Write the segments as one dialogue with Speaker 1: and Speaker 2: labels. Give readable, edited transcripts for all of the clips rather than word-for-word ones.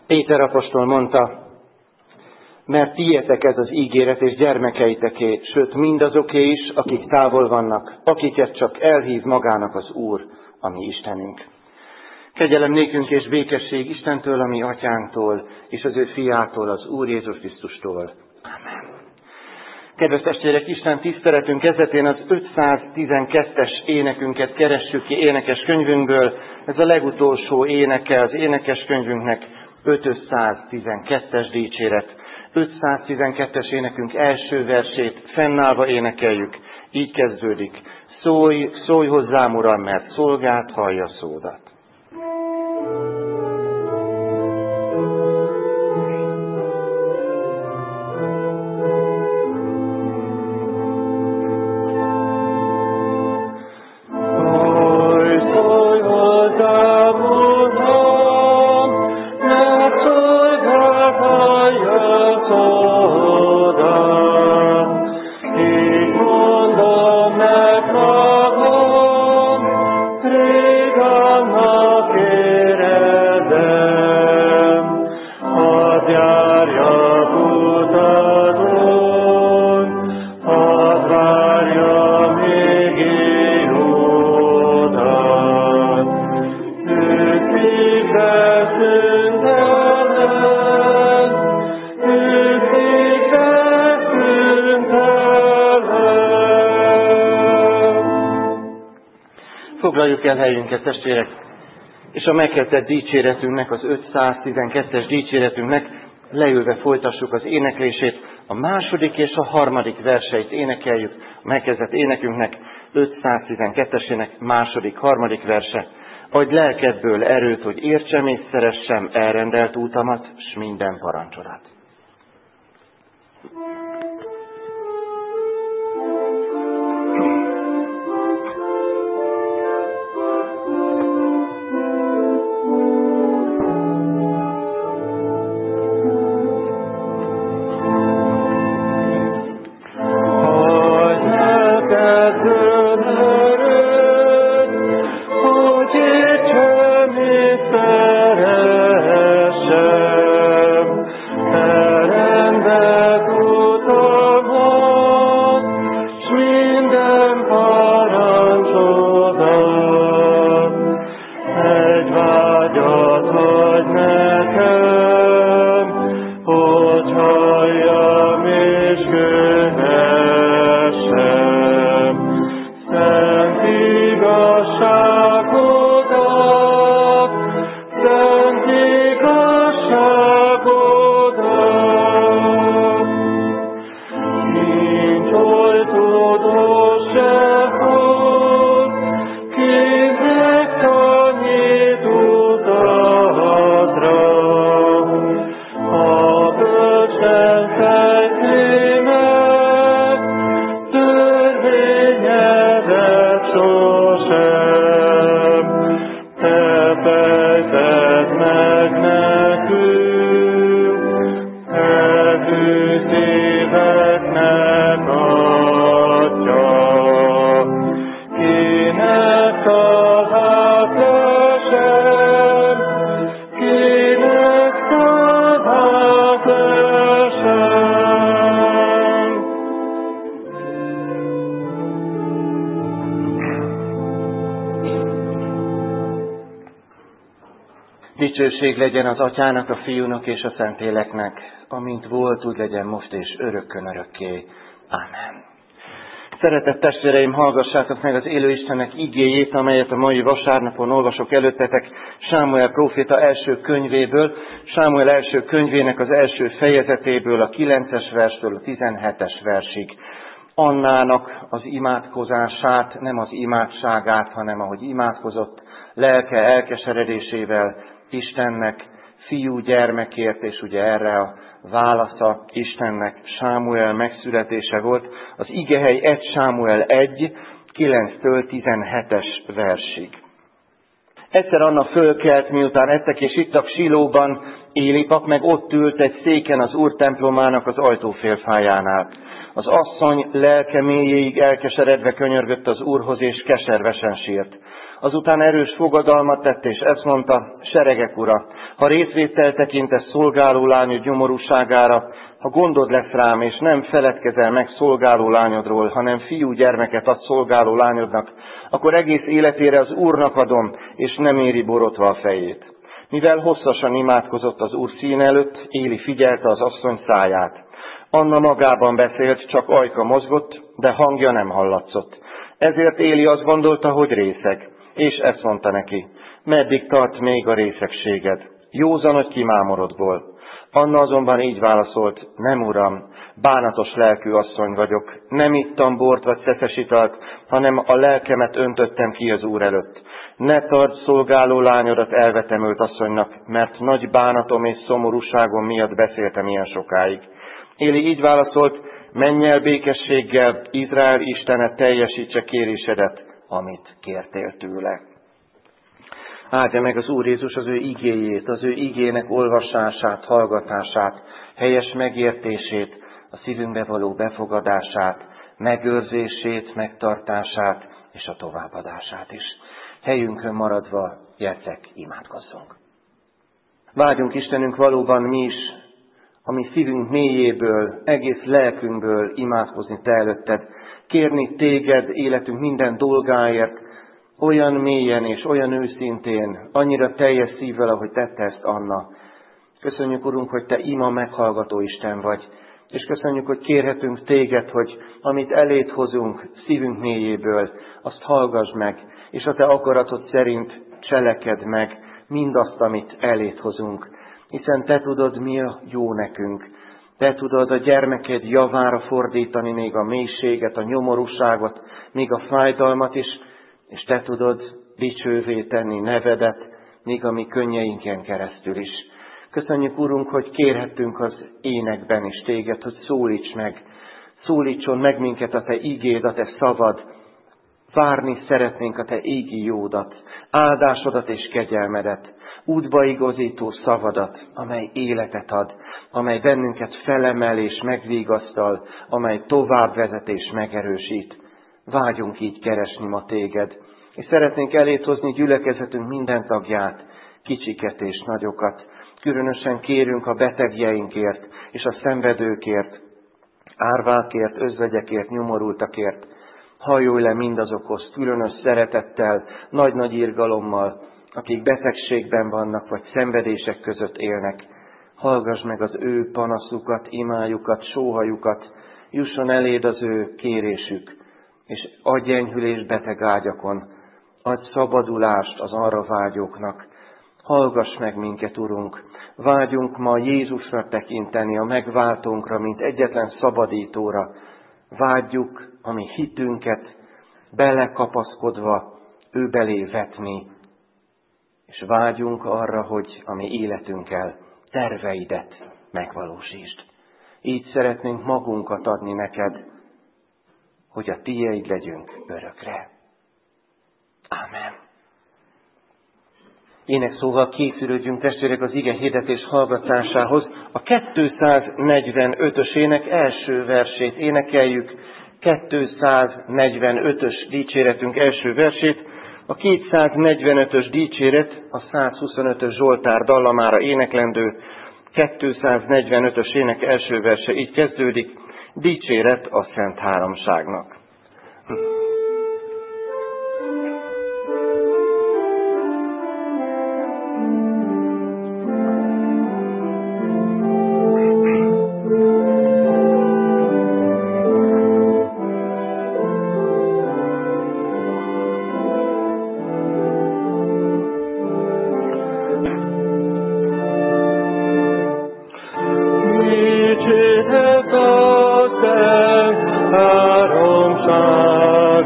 Speaker 1: Péter apostol mondta, mert tietek ez az ígéret és gyermekeiteké, sőt mindazoké is, akik távol vannak, akiket csak elhív magának az Úr, a mi Istenünk. Kegyelem nékünk és békesség Istentől, a mi atyánktól, és az ő fiától, az Úr Jézus Krisztustól. Amen. Kedves testvérek, Isten tiszteletünk kezdetén az 512-es énekünket keressük ki énekeskönyvünkből. Ez a legutolsó éneke az énekeskönyvünknek, 512-es dicséret. 512-es énekünk első versét fennállva énekeljük. Így kezdődik. Szólj hozzám, Uram, mert szolgád hallja szódat. Foglaljuk el helyünket, testvérek, és a megkezdett dicséretünknek, az 512-es dicséretünknek leülve folytassuk az éneklését. A második és a harmadik verseit énekeljük a megkezdett énekünknek, 512-esének második, harmadik verse. Adj lelkedből erőt, hogy értsem és szeressem elrendelt útamat, s minden parancsolat. Dicsőség legyen az Atyának, a Fiúnak és a Szentléleknek, amint volt, úgy legyen most és örökkön örökké. Ámen. Szeretett testvéreim, hallgassátok meg az élő Istennek igéjét, amelyet a mai vasárnapon olvasok előttetek Sámuel próféta első könyvéből, Sámuel első könyvének az első fejezetéből, a 9-es verstől a 17-es versig. Annának az imádkozását, nem az imádságát, hanem ahogy imádkozott, lelke elkeseredésével Istennek, fiú gyermekért, és ugye erre a válasza Istennek Sámuel megszületése volt. Az igehely 1 Sámuel 1, 9-től 17-es versig. Egyszer Anna fölkelt, miután ettek és ittak Silóban, Éli pap meg ott ült egy széken az Úr templomának az ajtófélfájánál. Az asszony lelke mélyéig elkeseredve könyörgött az Úrhoz, és keservesen sírt. Azután erős fogadalmat tett, és ezt mondta: seregek ura, ha részvéttel tekintesz szolgáló lányod nyomorúságára, ha gondod lesz rám, és nem feledkezel meg szolgáló lányodról, hanem fiú gyermeket ad szolgáló lányodnak, akkor egész életére az Úrnak adom, és nem éri borotva a fejét. Mivel hosszasan imádkozott az Úr színe előtt, Éli figyelte az asszony száját. Anna magában beszélt, csak ajka mozgott, de hangja nem hallatszott. Ezért Éli azt gondolta, hogy részeg, és ezt mondta neki: meddig tart még a részegséged? Józan, hogy kimámorodból. Anna azonban így válaszolt: nem, uram, bánatos lelkű asszony vagyok, nem ittam bort vagy szeszes italt, hanem a lelkemet öntöttem ki az Úr előtt. Ne tarts szolgáló lányodat elvetemült asszonynak, mert nagy bánatom és szomorúságom miatt beszéltem ilyen sokáig. Éli így válaszolt: menj el békességgel, Izrael Istene teljesítse kérésedet, amit kértél tőle. Áldja meg az Úr Jézus az ő igéjét, az ő igének olvasását, hallgatását, helyes megértését, a szívünkbe való befogadását, megőrzését, megtartását és a továbbadását is. Helyünkön maradva, gyertek, imádkozzunk. Vágyunk Istenünk valóban mi is, a mi szívünk mélyéből, egész lelkünkből imádkozni te előtted, kérni téged életünk minden dolgáért, olyan mélyen és olyan őszintén, annyira teljes szívvel, ahogy tette ezt Anna. Köszönjük, Urunk, hogy te ima meghallgató Isten vagy, és köszönjük, hogy kérhetünk téged, hogy amit eléd hozunk szívünk mélyéből, azt hallgass meg, és a te akaratod szerint cselekedd meg mindazt, amit eléd hozunk. Hiszen te tudod, mi a jó nekünk. Te tudod a gyermeked javára fordítani még a mélységet, a nyomorúságot, még a fájdalmat is, és te tudod dicsővé tenni nevedet, még a mi könnyeinken keresztül is. Köszönjük, Urunk, hogy kérhettünk az énekben is téged, hogy szólíts meg. Szólítson meg minket a te igéd, a te szavad. Várni szeretnénk a te égi jódat, áldásodat és kegyelmedet, útba igazító szavadat, amely életet ad, amely bennünket felemel és megvigasztal, amely tovább vezet és megerősít. Vágyunk így keresni ma téged, és szeretnénk eléd hozni gyülekezetünk minden tagját, kicsiket és nagyokat. Különösen kérünk a betegjeinkért és a szenvedőkért, árvákért, özvegyekért, nyomorultakért. Hajolj le mindazokhoz különös szeretettel, nagy-nagy irgalommal, akik betegségben vannak, vagy szenvedések között élnek. Hallgass meg az ő panaszukat, imájukat, sóhajukat, jusson eléd az ő kérésük, és adj enyhülést beteg ágyakon, adj szabadulást az arra vágyóknak. Hallgass meg minket, Urunk! Vágyunk ma Jézusra tekinteni, a megváltónkra, mint egyetlen szabadítóra. Vágyjuk a mi hitünket belekapaszkodva ő belé vetni, és vágyunk arra, hogy a mi életünkkel terveidet megvalósítsd. Így szeretnénk magunkat adni neked, hogy a tiéd legyünk örökre. Ámen. Énekszóval készülődjünk, testvérek, az ige hirdetés hallgatásához. A 245-ös ének első versét énekeljük, 245-ös dicséretünk első versét. A 245-ös dicséret a 125-ös Zsoltár dallamára éneklendő, 245-ös ének első verse így kezdődik: dicséret a Szent Háromságnak.
Speaker 2: Háromság.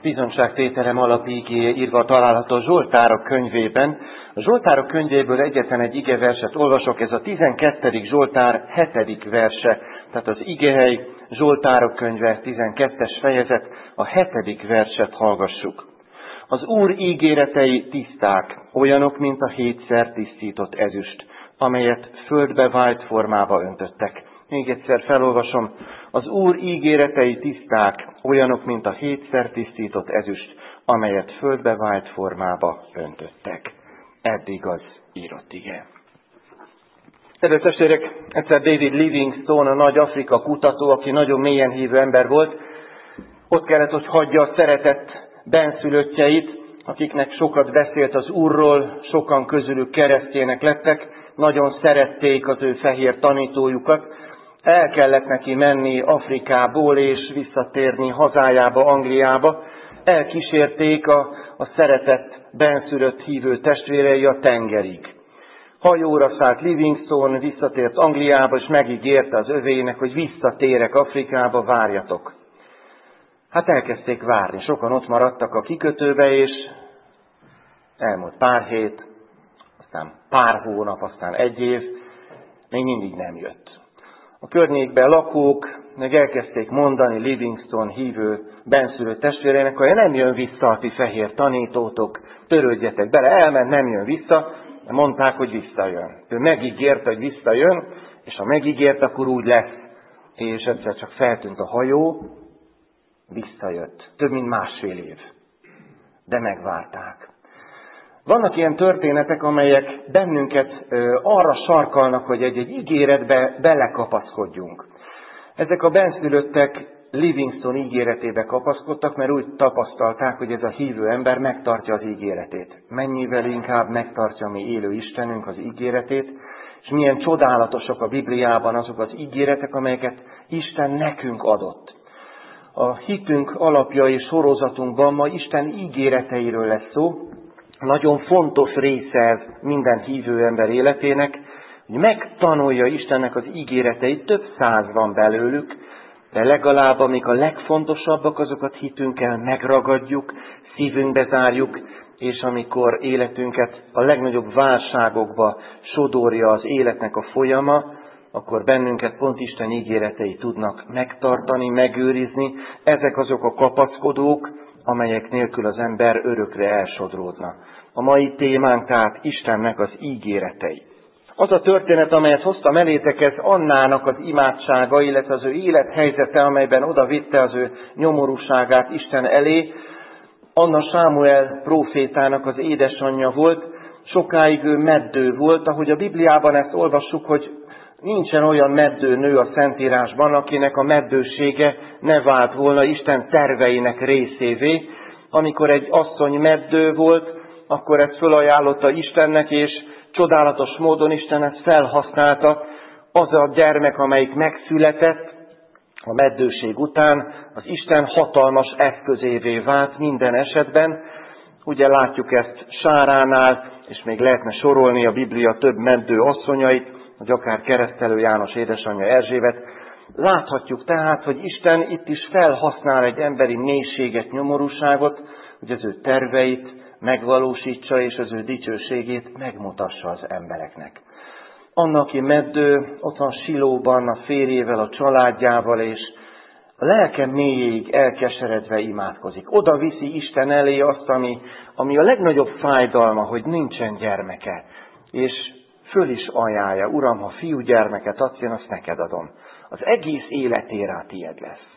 Speaker 1: bizonyságtételem alapigéje írva található a Zsoltárok könyvében. A Zsoltárok könyvéből egyetlen egy igeverset olvasok, ez a 12. Zsoltár 7. verse, tehát az igehely Zsoltárok könyve 12-es fejezet, a 7. verset hallgassuk. Az Úr ígéretei tiszták, olyanok, mint a 7-szer tisztított ezüst, amelyet földbe vájt formába öntöttek. Még egyszer felolvasom. Az Úr ígéretei tiszták, olyanok, mint a 7-szer tisztított ezüst, amelyet földbe vájt formába öntöttek. Eddig az írott ige. Kedves testvérek, egyszer David Livingstone, a nagy Afrika kutató, aki nagyon mélyen hívő ember volt, ott kellett, hogy hagyja a szeretett benszülöttjeit, akiknek sokat beszélt az Úrról, sokan közülük keresztjének lettek, nagyon szerették az ő fehér tanítójukat. El kellett neki menni Afrikából és visszatérni hazájába, Angliába. Elkísérték a szeretett benszülött hívő testvérei a tengerig. Hajóra szállt Livingstone, visszatért Angliába, és megígérte az övéinek, hogy visszatérek Afrikába, várjatok. Hát elkezdték várni, sokan ott maradtak a kikötőbe, és elmúlt pár hét, aztán pár hónap, aztán egy év, még mindig nem jött. A környékben lakók meg elkezdték mondani Livingstone hívő benszülött testvéreinek, hogy nem jön vissza a ti fehér tanítótok, törődjetek bele, elment, nem jön vissza, de mondták, hogy visszajön. Ő megígérte, hogy visszajön, és ha megígért, akkor úgy lesz. És egyszer csak feltűnt a hajó, visszajött. Több mint másfél év. De megvárták. Vannak ilyen történetek, amelyek bennünket arra sarkalnak, hogy egy ígéretbe belekapaszkodjunk. Ezek a benszülöttek Livingstone ígéretébe kapaszkodtak, mert úgy tapasztalták, hogy ez a hívő ember megtartja az ígéretét. Mennyivel inkább megtartja mi élő Istenünk az ígéretét, és milyen csodálatosak a Bibliában azok az ígéretek, amelyeket Isten nekünk adott. A hitünk alapjai sorozatunkban ma Isten ígéreteiről lesz szó. Nagyon fontos része ez minden hívő ember életének, hogy megtanulja Istennek az ígéreteit, több 100 van belőlük, de legalább amik a legfontosabbak, azokat hitünkkel megragadjuk, szívünkbe zárjuk, és amikor életünket a legnagyobb válságokba sodorja az életnek a folyama, akkor bennünket pont Isten ígéretei tudnak megtartani, megőrizni. Ezek azok a kapaszkodók, amelyek nélkül az ember örökre elsodródna. A mai témánk tehát Istennek az ígéretei. Az a történet, amelyet hoztam elétek, ez Annának az imádsága, illetve az ő élethelyzete, amelyben oda vitte az ő nyomorúságát Isten elé. Anna Sámuel prófétának az édesanyja volt, sokáig ő meddő volt, ahogy a Bibliában ezt olvassuk, hogy nincsen olyan meddő nő a Szentírásban, akinek a meddősége ne vált volna Isten terveinek részévé. Amikor egy asszony meddő volt, akkor ezt fölajánlotta Istennek, és csodálatos módon Isten ezt felhasználta. Az a gyermek, amelyik megszületett a meddőség után, az Isten hatalmas eszközévé vált minden esetben. Ugye látjuk ezt Sáránál, és még lehetne sorolni a Biblia több meddő asszonyait, vagy akár Keresztelő János édesanyja Erzsébet. Láthatjuk tehát, hogy Isten itt is felhasznál egy emberi mélységet, nyomorúságot, hogy az ő terveit megvalósítsa, és az ő dicsőségét megmutassa az embereknek. Annak, aki meddő, ott van Silóban a férjével, a családjával, és a lelke mélyéig elkeseredve imádkozik. Oda viszi Isten elé azt, ami a legnagyobb fájdalma, hogy nincsen gyermeke. És föl is ajánlja, Uram, ha fiúgyermeket adsz, én azt neked adom. Az egész életére tied lesz.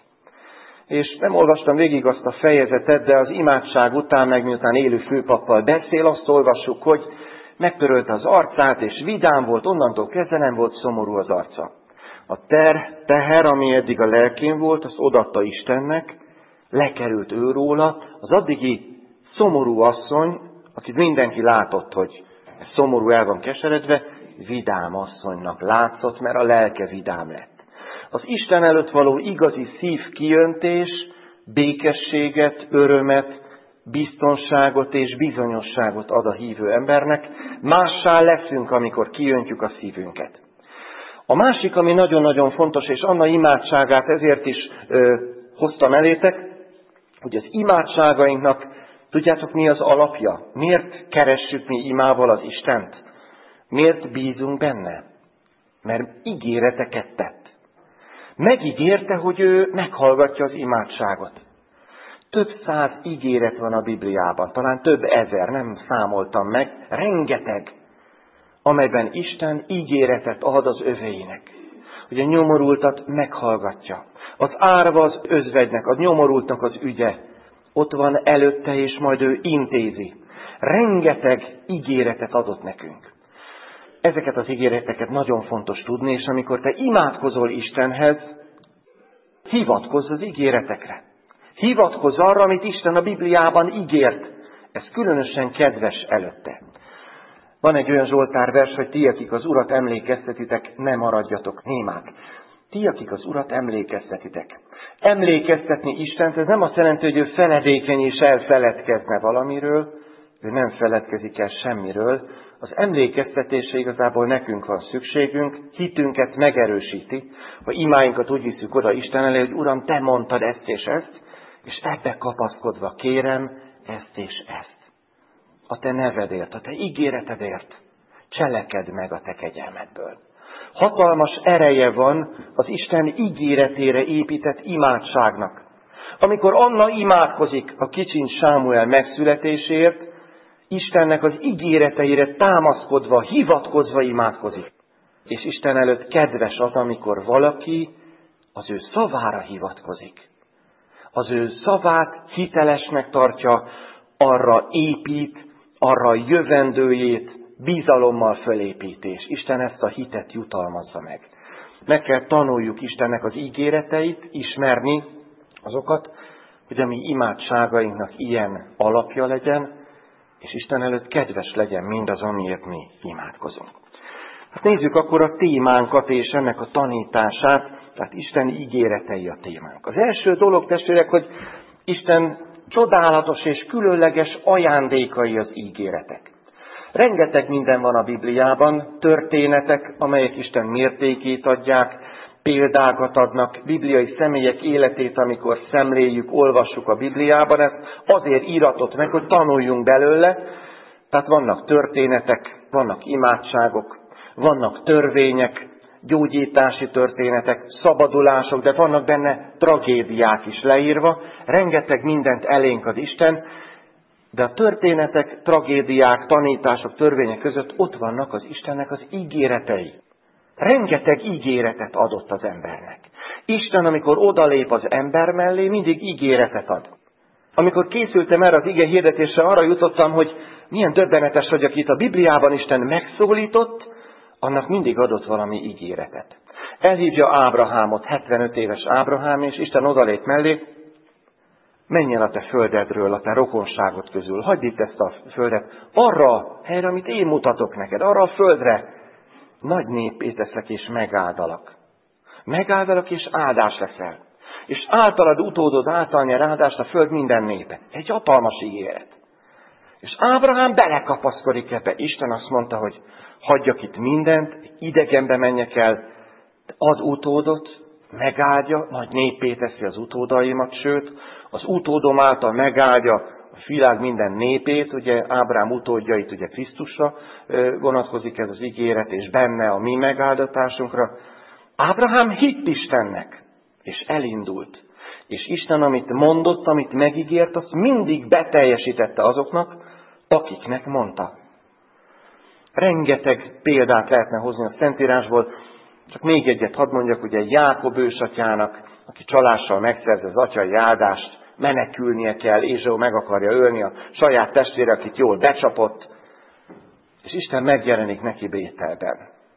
Speaker 1: És nem olvastam végig azt a fejezetet, de az imádság után, meg miután élő főpappal beszél, azt olvassuk, hogy megtörölte az arcát, és vidám volt, onnantól kezdve nem volt szomorú az arca. A teher, ami eddig a lelkén volt, azt odaadta Istennek, lekerült őróla, az addigi szomorú asszony, akit mindenki látott, hogy szomorú, el van keseredve, vidám asszonynak látszott, mert a lelke vidám lett. Az Isten előtt való igazi szívkijöntés békességet, örömet, biztonságot és bizonyosságot ad a hívő embernek. Mássá leszünk, amikor kijöntjük a szívünket. A másik, ami nagyon-nagyon fontos, és Anna imádságát ezért is hoztam elétek, hogy az imádságainknak, tudjátok mi az alapja? Miért keressük mi imával az Istent? Miért bízunk benne? Mert ígéreteket tett. Megígérte, hogy ő meghallgatja az imádságot. Több száz ígéret van a Bibliában, talán több ezer, nem számoltam meg, rengeteg, amelyben Isten ígéretet ad az övéinek, hogy a nyomorultat meghallgatja. Az árva az özvegynek, a nyomorultnak az ügye ott van előtte, és majd ő intézi. Rengeteg ígéretet adott nekünk. Ezeket az ígéreteket nagyon fontos tudni, és amikor te imádkozol Istenhez, hivatkozz az ígéretekre. Hivatkozz arra, amit Isten a Bibliában ígért. Ez különösen kedves előtte. Van egy olyan Zsoltárvers, hogy ti, akik az Urat emlékeztetitek, ne maradjatok némák. Ti, akik az Urat emlékeztetitek. Emlékeztetni Istent, ez nem azt jelenti, hogy ő feledékeny és elfeledkezne valamiről, ő nem feledkezik el semmiről. Az emlékeztetése igazából nekünk van szükségünk, hitünket megerősíti, ha imáinkat úgy visszük oda Isten elé, hogy Uram, te mondtad ezt és ezt, és ebbe kapaszkodva kérem ezt és ezt. A te nevedért, a te ígéretedért cselekedd meg a te kegyelmedből. Hatalmas ereje van az Isten ígéretére épített imádságnak. Amikor Anna imádkozik a kicsin Sámuel megszületésért, Istennek az ígéreteire támaszkodva, hivatkozva imádkozik. És Isten előtt kedves az, amikor valaki az ő szavára hivatkozik. Az ő szavát hitelesnek tartja, arra épít, arra a jövendőjét bizalommal fölépítés. Isten ezt a hitet jutalmazza meg. Meg kell tanuljuk Istennek az ígéreteit, ismerni azokat, hogy a mi imádságainknak ilyen alapja legyen, és Isten előtt kedves legyen mindaz, amiért mi imádkozunk. Hát nézzük akkor a témánkat és ennek a tanítását, tehát Isten ígéretei a témánk. Az első dolog, testvérek, hogy Isten csodálatos és különleges ajándékai az ígéretek. Rengeteg minden van a Bibliában, történetek, amelyek Isten mértékét adják, példákat adnak, bibliai személyek életét, amikor szemléljük, olvassuk a Bibliában, ezt azért íratott meg, hogy tanuljunk belőle. Tehát vannak történetek, vannak imádságok, vannak törvények, gyógyítási történetek, szabadulások, de vannak benne tragédiák is leírva. Rengeteg mindent elénk ad Isten, de a történetek, tragédiák, tanítások, törvények között ott vannak az Istennek az ígéretei. Rengeteg ígéretet adott az embernek. Isten, amikor odalép az ember mellé, mindig ígéretet ad. Amikor készültem erre az ige hirdetésre, arra jutottam, hogy milyen döbbenetes, hogy akit a Bibliában Isten megszólított, annak mindig adott valami ígéretet. Elhívja Ábrahámot, 75 éves Ábrahám, és Isten odalép mellé, menj el a te földedről, a te rokonságod közül, hagyd itt ezt a földet, arra a helyre, amit én mutatok neked, arra a földre, nagy néppé teszek és megáldalak. Megáldalak és áldás leszel. És általad utódod által nyer áldást a föld minden népe. Egy hatalmas ígéret. És Ábrahám belekapaszkodik ebbe. Isten azt mondta, hogy hagyjak itt mindent, idegenbe menjek el, az utódot megáldja, nagy néppé teszi az utódaimat, sőt, az utódom által megáldja a világ minden népét, ugye Ábrahám utódjait, ugye Krisztusra vonatkozik ez az ígéret, és benne a mi megáldatásunkra. Ábrahám hitt Istennek, és elindult. És Isten, amit mondott, amit megígért, azt mindig beteljesítette azoknak, akiknek mondta. Rengeteg példát lehetne hozni a Szentírásból, csak még egyet hadd mondjak, ugye Jákob ősatyának, aki csalással megszerzi az atyai áldást, menekülnie kell, Ézsau meg akarja ölni a saját testvére, akit jól becsapott, és Isten megjelenik neki Bételben.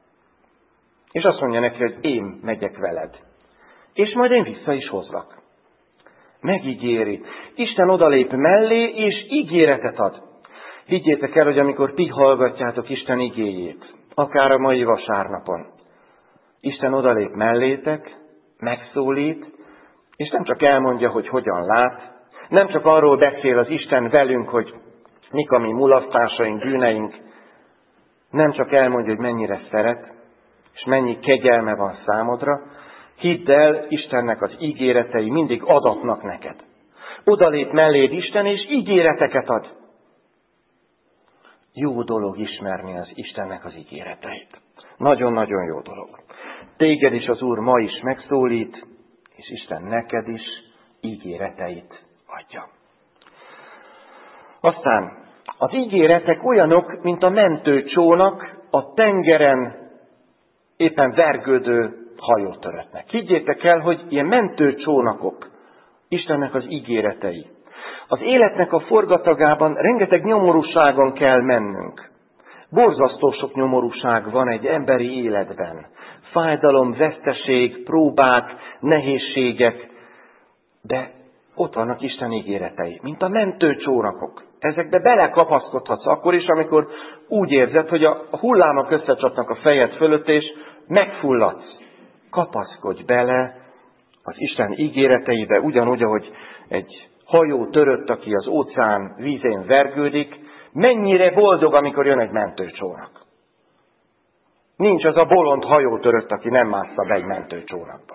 Speaker 1: És azt mondja neki, hogy én megyek veled. És majd én vissza is hozlak. Megígéri. Isten odalép mellé, és ígéretet ad. Higgyétek el, hogy amikor ti hallgatjátok Isten igéjét, akár a mai vasárnapon, Isten odalép mellétek, megszólít, és nem csak elmondja, hogy hogyan lát, nem csak arról beszél az Isten velünk, hogy mik a mi mulasztásaink, bűneink, nem csak elmondja, hogy mennyire szeret, és mennyi kegyelme van számodra. Hidd el, Istennek az ígéretei mindig adatnak neked. Odalép melléd Isten, és ígéreteket ad. Jó dolog ismerni az Istennek az ígéreteit. Nagyon-nagyon jó dolog. Téged is az Úr ma is megszólít, és Isten neked is ígéreteit adja. Aztán az ígéretek olyanok, mint a mentőcsónak a tengeren éppen vergődő hajótöröttnek. Higgyétek el, hogy ilyen mentőcsónakok Istennek az ígéretei. Az életnek a forgatagában rengeteg nyomorúságon kell mennünk. Borzasztó sok nyomorúság van egy emberi életben. Fájdalom, veszteség, próbák, nehézségek, de ott vannak Isten ígéretei, mint a mentőcsónakok. Ezekbe belekapaszkodhatsz akkor is, amikor úgy érzed, hogy a hullámok összecsapnak a fejed fölött, és megfulladsz. Kapaszkodj bele az Isten ígéreteibe, ugyanúgy, ahogy egy hajó törött, aki az óceán vízén vergődik, mennyire boldog, amikor jön egy mentőcsónak. Nincs az a bolond hajó törött, aki nem mászta be egy mentőcsónakba.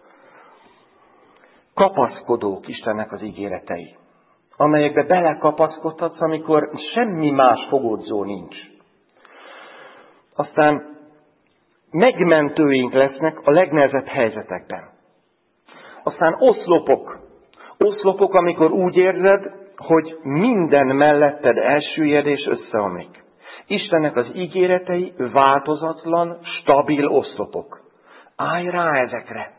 Speaker 1: Kapaszkodók Istennek az ígéretei, amelyekbe belekapaszkodhatsz, amikor semmi más fogódzó nincs. Aztán megmentőink lesznek a legnehezebb helyzetekben. Aztán oszlopok, amikor úgy érzed, hogy minden melletted elsüllyed és összeomlik. Istennek az ígéretei változatlan, stabil oszlopok. Állj rá ezekre.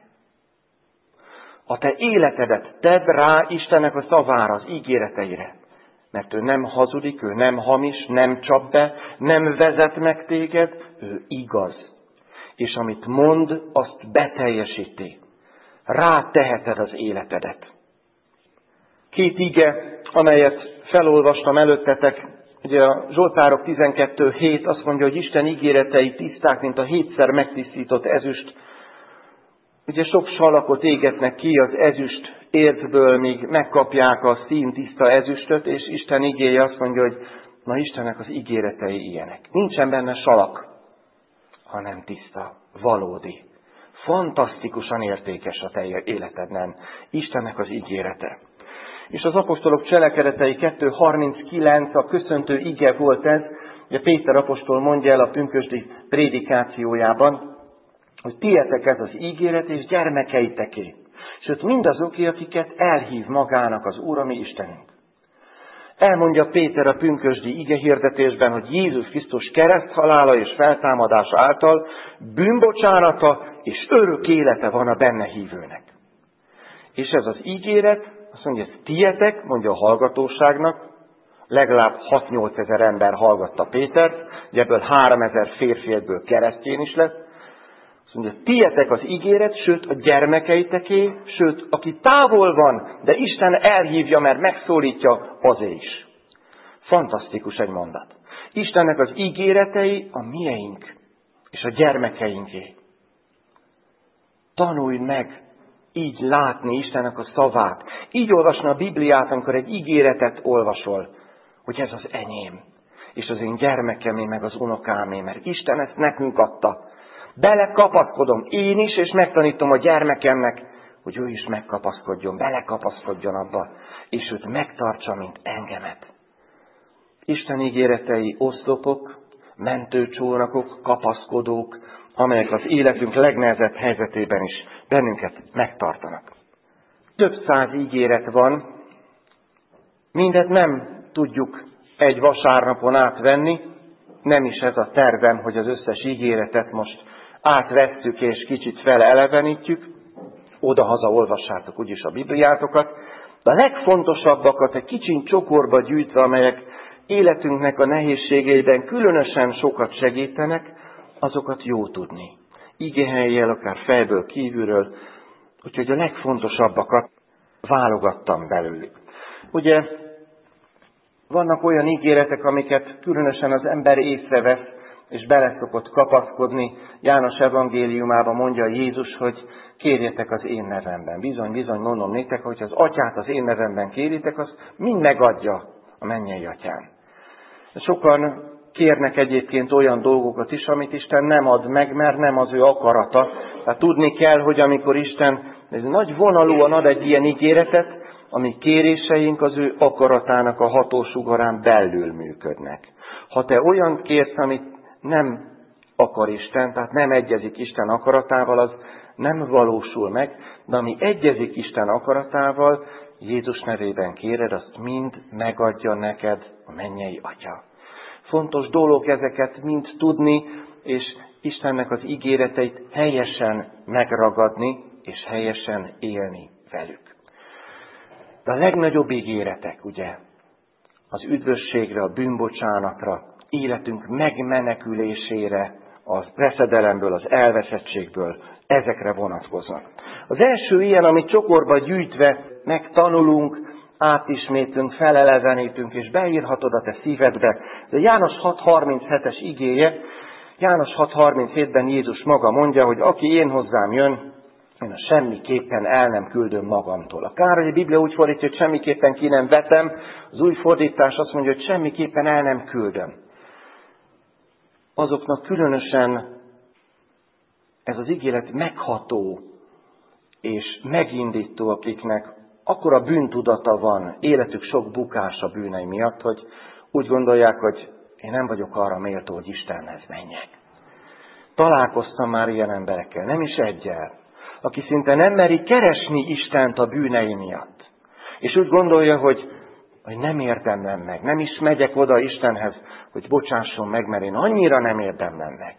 Speaker 1: A te életedet tedd rá Istennek a szavára, az ígéreteire. Mert ő nem hazudik, ő nem hamis, nem csap be, nem vezet meg téged, ő igaz. És amit mond, azt beteljesíti. Ráteheted az életedet. 2 ige, amelyet felolvastam előttetek, ugye a Zsoltárok 12:7 azt mondja, hogy Isten ígéretei tiszták, mint a 7-szer megtisztított ezüst. Ugye sok salakot égetnek ki az ezüst ércből, míg megkapják a színtiszta ezüstöt, és Isten igéje azt mondja, hogy na Istennek az ígéretei ilyenek. Nincsen benne salak, hanem tiszta, valódi. Fantasztikusan értékes a te életedben Istennek az ígérete. És az apostolok cselekedetei 2:39, a köszöntő ige volt ez, ugye Péter apostol mondja el a pünkösdi prédikációjában, hogy tietek ez az ígéret, és gyermekeiteké. Sőt, mindazoké, akiket elhív magának az Úr, a mi Istenünk. Elmondja Péter a pünkösdi ige hirdetésben, hogy Jézus Krisztus kereszthalála és feltámadása által bűnbocsánata és örök élete van a benne hívőnek. És ez az ígéret, azt mondja, ez tietek, mondja a hallgatóságnak, legalább 6-8 ezer ember hallgatta Pétert, ugye ebből 3000 férfi, ebből keresztény is lett. Azt mondja, tietek az ígéret, sőt a gyermekeiteké, sőt, aki távol van, de Isten elhívja, mert megszólítja, azé is. Fantasztikus egy mondat. Istennek az ígéretei a mieink és a gyermekeinké. Tanulj meg így látni Istennek a szavát. Így olvasni a Bibliát, amikor egy ígéretet olvasol, hogy ez az enyém, és az én gyermekemé, meg az unokámé, mert Isten ezt nekünk adta. Belekapaszkodom én is, és megtanítom a gyermekemnek, hogy ő is megkapaszkodjon, belekapaszkodjon abba, és őt megtartsa, mint engemet. Isten ígéretei oszlopok, mentőcsónakok, kapaszkodók, amelyek az életünk legnehezebb helyzetében is bennünket megtartanak. Több 100 ígéret van, mindet nem tudjuk egy vasárnapon átvenni, nem is ez a tervem, hogy az összes ígéretet most átvesszük és kicsit felelevenítjük, oda-haza olvassátok úgyis a Bibliátokat, de a legfontosabbakat egy kicsin csokorba gyűjtve, amelyek életünknek a nehézségeiben különösen sokat segítenek, azokat jó tudni. Igehelyjel, akár fejből, kívülről, úgyhogy a legfontosabbakat válogattam belőlük. Ugye vannak olyan ígéretek, amiket különösen az ember észrevesz, és bele szokott kapaszkodni. János evangéliumában mondja Jézus, hogy kérjetek az én nevemben. Bizony, bizony mondom néktek, hogy az atyát az én nevemben kéritek, azt mind megadja a mennyei atyám. Sokan kérnek egyébként olyan dolgokat is, amit Isten nem ad meg, mert nem az ő akarata. Tehát tudni kell, hogy amikor Isten nagy vonalúan ad egy ilyen ígéretet, a mi kéréseink az ő akaratának a hatósugarán belül működnek. Ha te olyan kérsz, amit nem akar Isten, tehát nem egyezik Isten akaratával, az nem valósul meg, de ami egyezik Isten akaratával, Jézus nevében kéred, azt mind megadja neked a mennyei Atya. Fontos dolog ezeket mind tudni, és Istennek az ígéreteit helyesen megragadni, és helyesen élni velük. De a legnagyobb ígéretek, ugye, az üdvösségre, a bűnbocsánatra, életünk megmenekülésére, a veszedelemből, az elveszettségből, ezekre vonatkoznak. Az első ilyen, amit csokorba gyűjtve megtanulunk, átismétlünk, felelevenítünk, és beírhatod a te szívedbe. De János 6.37-es igéje, János 6.37-ben Jézus maga mondja, hogy aki én hozzám jön, én a semmiképpen el nem küldöm magamtól. A Károlyi Biblia úgy fordítja, hogy semmiképpen ki nem vetem, az új fordítás azt mondja, hogy semmiképpen el nem küldöm. Azoknak különösen ez az ígéret megható és megindító, akiknek akkora bűntudata van, életük sok bukása bűnei miatt, hogy úgy gondolják, hogy én nem vagyok arra méltó, hogy Istenhez menjek. Találkoztam már ilyen emberekkel, nem is egyel, aki szinte nem meri keresni Istent a bűnei miatt. És úgy gondolja, hogy nem érdemlem meg, nem is megyek oda Istenhez, hogy bocsásson meg, mert én annyira nem érdemlem meg.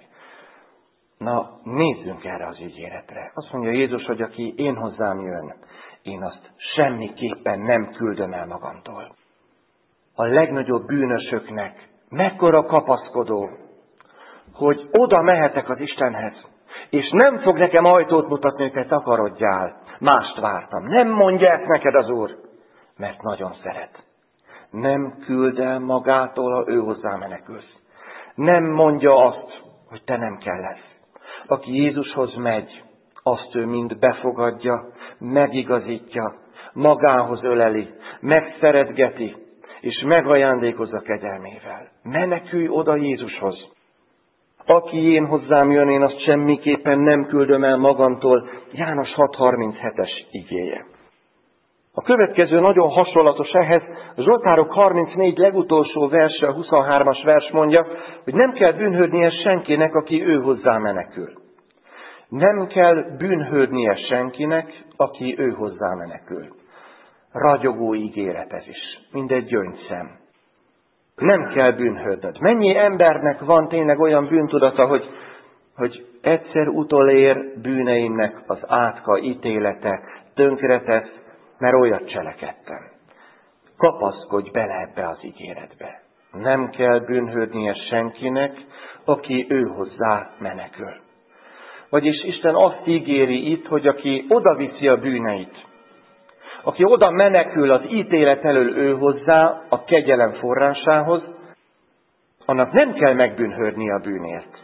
Speaker 1: Na, nézzünk erre az ígéretre. Azt mondja Jézus, hogy aki én hozzám jön, én azt semmiképpen nem küldöm el magamtól. A legnagyobb bűnösöknek mekkora kapaszkodó, hogy oda mehetek az Istenhez, és nem fog nekem ajtót mutatni, hogy te takarodjál. Mást vártam. Nem mondja ezt neked az Úr, mert nagyon szeret. Nem küld el magától, ha ő hozzá menekülsz. Nem mondja azt, hogy te nem kell lesz. Aki Jézushoz megy, azt ő mind befogadja, megigazítja, magához öleli, megszeretgeti, és megajándékozza kegyelmével. Menekülj oda Jézushoz. Aki én hozzám jön, én azt semmiképpen nem küldöm el magamtól. János 6.37-es igéje. A következő nagyon hasonlatos ehhez, a Zsoltárok 34 legutolsó verse, a 23-as vers mondja, hogy nem kell bűnhődnie senkinek, aki ő hozzá menekül. Nem kell bűnhődnie senkinek, aki ő hozzá menekül. Ragyogó ígéret ez is, mint egy gyöngyszem. Nem kell bűnhődnöd. Mennyi embernek van tényleg olyan bűntudata, hogy egyszer utolér bűneimnek az átka, ítélete, tönkretesz, mert olyat cselekedtem. Kapaszkodj bele ebbe az ígéretbe. Nem kell bűnhődnie senkinek, aki ő hozzá menekül. Vagyis Isten azt ígéri itt, hogy aki odaviszi a bűneit, aki oda menekül az ítélet elől ő hozzá, a kegyelem forrásához, annak nem kell megbűnhődni a bűnért.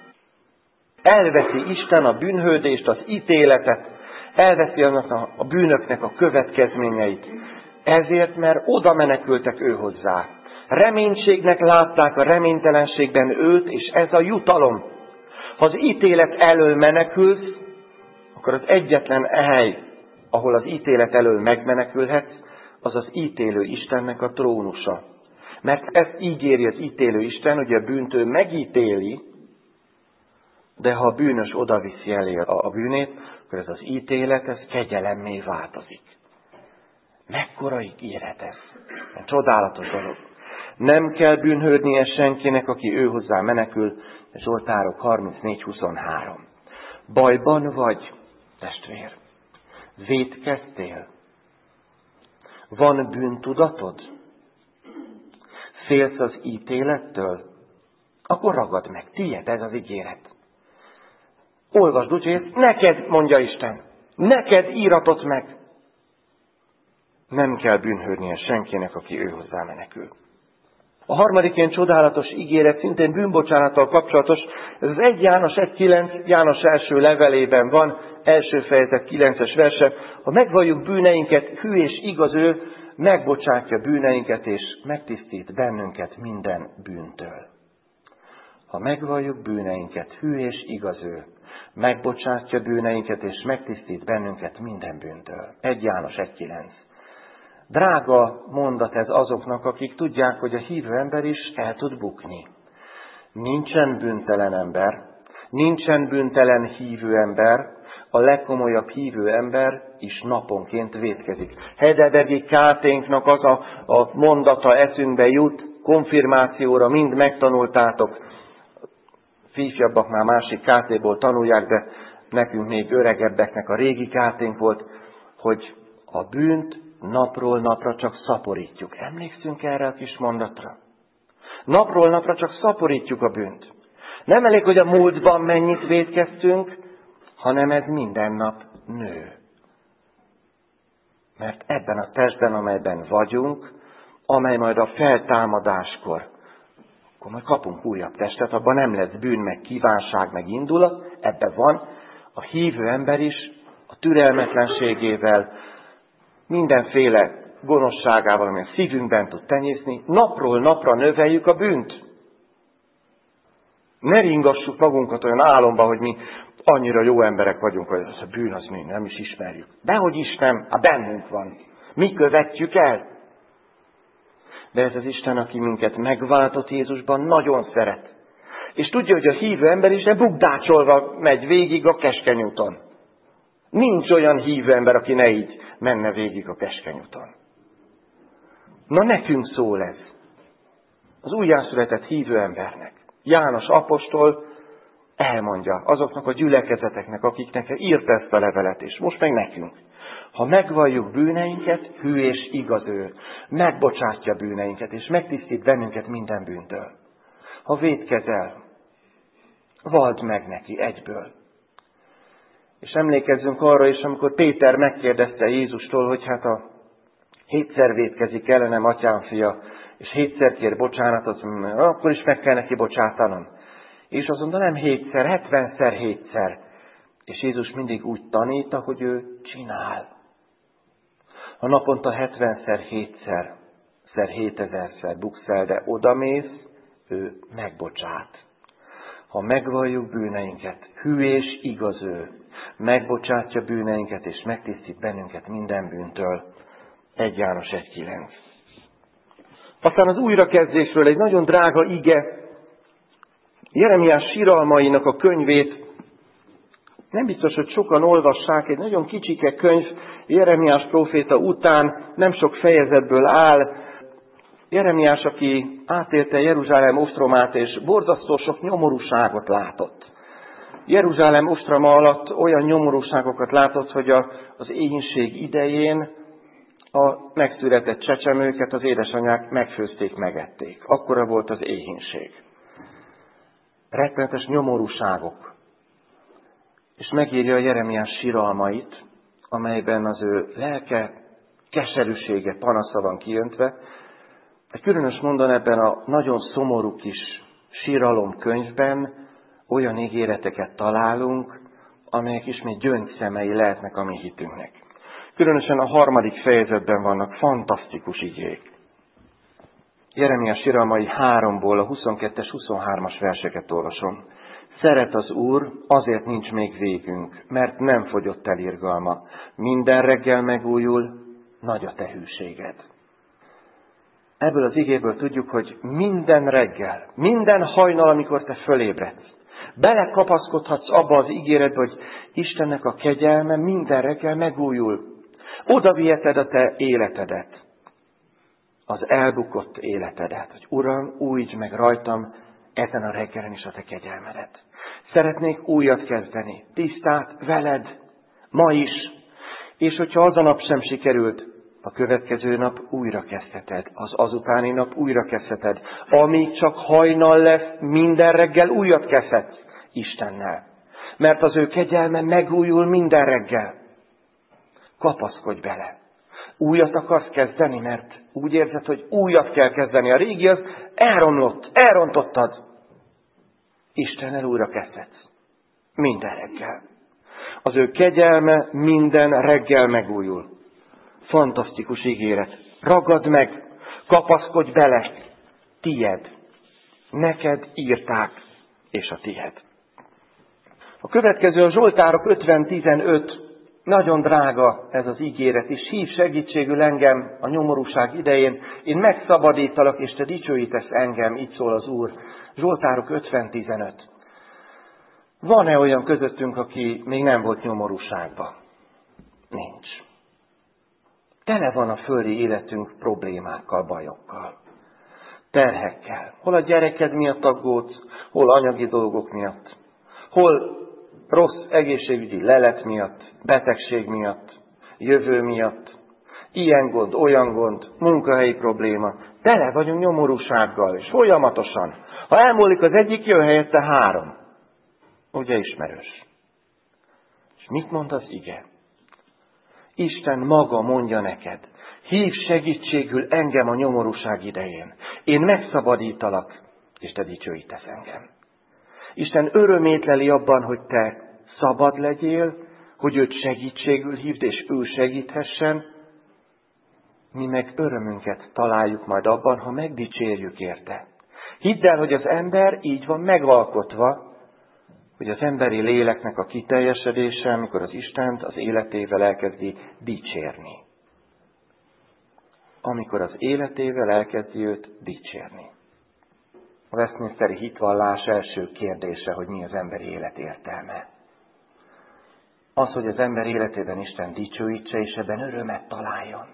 Speaker 1: Elveszi Isten a bűnhődést, az ítéletet, elveszi annak a bűnöknek a következményeit. Ezért, mert oda menekültek ő hozzá. Reménységnek látták a reménytelenségben őt, és ez a jutalom. Ha az ítélet elől menekülsz, akkor az egyetlen hely, ahol az ítélet elől megmenekülhetsz, az az ítélő Istennek a trónusa. Mert ezt ígéri az ítélő Isten, hogy a bűnt ő megítéli, de ha a bűnös odaviszi elé a bűnét, akkor ez az ítélet, ez kegyelemmé változik. Mekkora ígéret ez? Csodálatos dolog. Nem kell bűnhődnie senkinek, aki ő hozzá menekül, Zsoltárok 34.23. Bajban vagy, testvér? Vétkeztél? Van bűntudatod? Félsz az ítélettől? Akkor ragad meg, tiéd ez az ígéret. Olvasd úgy, hogy neked, mondja Isten, neked íratott meg. Nem kell bűnhődnie senkinek, aki ő hozzá menekül. A harmadik ilyen csodálatos ígéret szintén bűnbocsánattal kapcsolatos, ez az 1 János 1.9, János első levelében van, első fejezet 9-es verse. Ha megvalljuk bűneinket, hű és igaz ő, megbocsátja bűneinket és megtisztít bennünket minden bűntől. Ha megvalljuk bűneinket, hű és igaz ő, megbocsátja bűneinket és megtisztít bennünket minden bűntől. 1 János 1.9. Drága mondat ez azoknak, akik tudják, hogy a hívő ember is el tud bukni. Nincsen bűntelen ember, nincsen bűntelen hívő ember, a legkomolyabb hívő ember is naponként vétkezik. Heidelbergi KT-nknak az a mondata eszünkbe jut, konfirmációra mind megtanultátok. Fifjabbak már másik KT-ból tanulják, de nekünk még öregebbeknek a régi KT-nk volt, hogy a bűnt napról napra csak szaporítjuk. Emlékszünk erre a kis mondatra? Napról napra csak szaporítjuk a bűnt. Nem elég, hogy a múltban mennyit vétkeztünk, hanem ez minden nap nő. Mert ebben a testben, amelyben vagyunk, amely majd a feltámadáskor, akkor majd kapunk újabb testet, abban nem lesz bűn, meg kívánság, meg indulat, ebben van a hívő ember is, a türelmetlenségével, mindenféle gonoszságával, ami a szívünkben tud tenyészni, napról napra növeljük a bűnt. Ne ringassuk magunkat olyan álomba, hogy mi annyira jó emberek vagyunk, hogy az a bűn az mi nem is ismerjük. Dehogy Isten, bennünk van. Mi követjük el. De ez az Isten, aki minket megváltott Jézusban, nagyon szeret. És tudja, hogy a hívő ember is, de bukdácsolva megy végig a keskeny úton. Nincs olyan hívő ember, aki ne így menne végig a keskeny úton. Na nekünk szól ez. Az újjászületett hívő embernek. János apostol elmondja azoknak a gyülekezeteknek, akiknek írt ezt a levelet, és most meg nekünk. Ha megvalljuk bűneinket, hű és igaz ő, megbocsátja bűneinket, és megtisztít bennünket minden bűntől. Ha vétkezel, valld meg neki egyből. És emlékezzünk arra is, amikor Péter megkérdezte Jézustól, hogy hát a 7-szer vétkezik ellenem atyám fia, és 7-szer kér bocsánatot, akkor is meg kell neki bocsátanom. És azt mondta, nem 7-szer, 70-szer 7-szer. És Jézus mindig úgy tanít, hogy ő csinál. Ha naponta 70-szer 7-szer, 7000-szer buksz el, de odamész, ő megbocsát. Ha megvalljuk bűneinket, hű és igaz ő, megbocsátja bűneinket, és megtisztít bennünket minden bűntől. 1 János 1:9. Aztán az újrakezdésről egy nagyon drága ige, Jeremiás síralmainak a könyvét, nem biztos, hogy sokan olvassák, egy nagyon kicsike könyv, Jeremiás próféta után, nem sok fejezetből áll. Jeremiás, aki átélte Jeruzsálem ostromát, és borzasztó sok nyomorúságot látott. Jeruzsálem ostroma alatt olyan nyomorúságokat látott, hogy az éhínség idején a megszületett csecsemőket az édesanyák megfőzték, megették. Akkora volt az éhínség. Rettenetes nyomorúságok. És megírja Jeremiás síralmait, amelyben az ő lelke, keserűsége, panasza van kiöntve. Egy különös módon ebben a nagyon szomorú kis síralom könyvben olyan ígéreteket találunk, amelyek ismét gyöngyszemei lehetnek a mi hitünknek. Különösen a 3. fejezetben vannak fantasztikus igék. Jeremiás síralmai 3-ból a 22-es, 23-as verseket olvasom. Szeret az Úr, azért nincs még végünk, mert nem fogyott el irgalma. Minden reggel megújul, nagy a te hűséged. Ebből az igéből tudjuk, hogy minden reggel, minden hajnal, amikor te fölébredsz, belekapaszkodhatsz abba az ígéretbe, hogy Istennek a kegyelme minden reggel megújul. Oda viheted a te életedet, az elbukott életedet, hogy Uram, újítsd meg rajtam ezen a reggelen is a te kegyelmedet. Szeretnék újat kezdeni, tisztát veled, ma is, és hogyha az a nap sem sikerült, a következő nap újra kezdheted, az azutáni nap újra kezdheted. Amíg csak hajnal lesz, minden reggel újat kezdhetsz Istennel. Mert az ő kegyelme megújul minden reggel. Kapaszkodj bele. Újat akarsz kezdeni, mert úgy érzed, hogy újat kell kezdeni. A régi az elromlott, elrontottad. Istennel újra kezdhetsz. Minden reggel. Az ő kegyelme minden reggel megújul. Fantasztikus ígéret. Ragadd meg, kapaszkodj bele, tied. Neked írták, és a tied. A következő a Zsoltárok 50:15. Nagyon drága ez az ígéret, és hív segítségül engem a nyomorúság idején. Én megszabadítalak, és te dicsőítesz engem, így szól az Úr. Zsoltárok 50:15. Van-e olyan közöttünk, aki még nem volt nyomorúságban? Nincs. Tele van a földi életünk problémákkal, bajokkal, terhekkel. Hol a gyereked miatt aggódsz, hol anyagi dolgok miatt, hol rossz egészségügyi lelet miatt, betegség miatt, jövő miatt, ilyen gond, olyan gond, munkahelyi probléma. Tele vagyunk nyomorúsággal, és folyamatosan. Ha elmúlik az egyik, jön helyette 3. Ugye ismerős? És mit mond az ige? Isten maga mondja neked, hív segítségül engem a nyomorúság idején. Én megszabadítalak, és te dicsőítesz engem. Isten örömét leli abban, hogy te szabad legyél, hogy őt segítségül hívd, és ő segíthessen. Mi meg örömünket találjuk majd abban, ha megdicsérjük érte. Hidd el, hogy az ember így van megalkotva, hogy az emberi léleknek a kiteljesedése, amikor az Istent az életével elkezdi dicsérni. Amikor az életével elkezdi őt dicsérni. A Westminsteri hitvallás első kérdése, hogy mi az emberi élet értelme. Az, hogy az ember életében Isten dicsőítse, és ebben örömet találjon.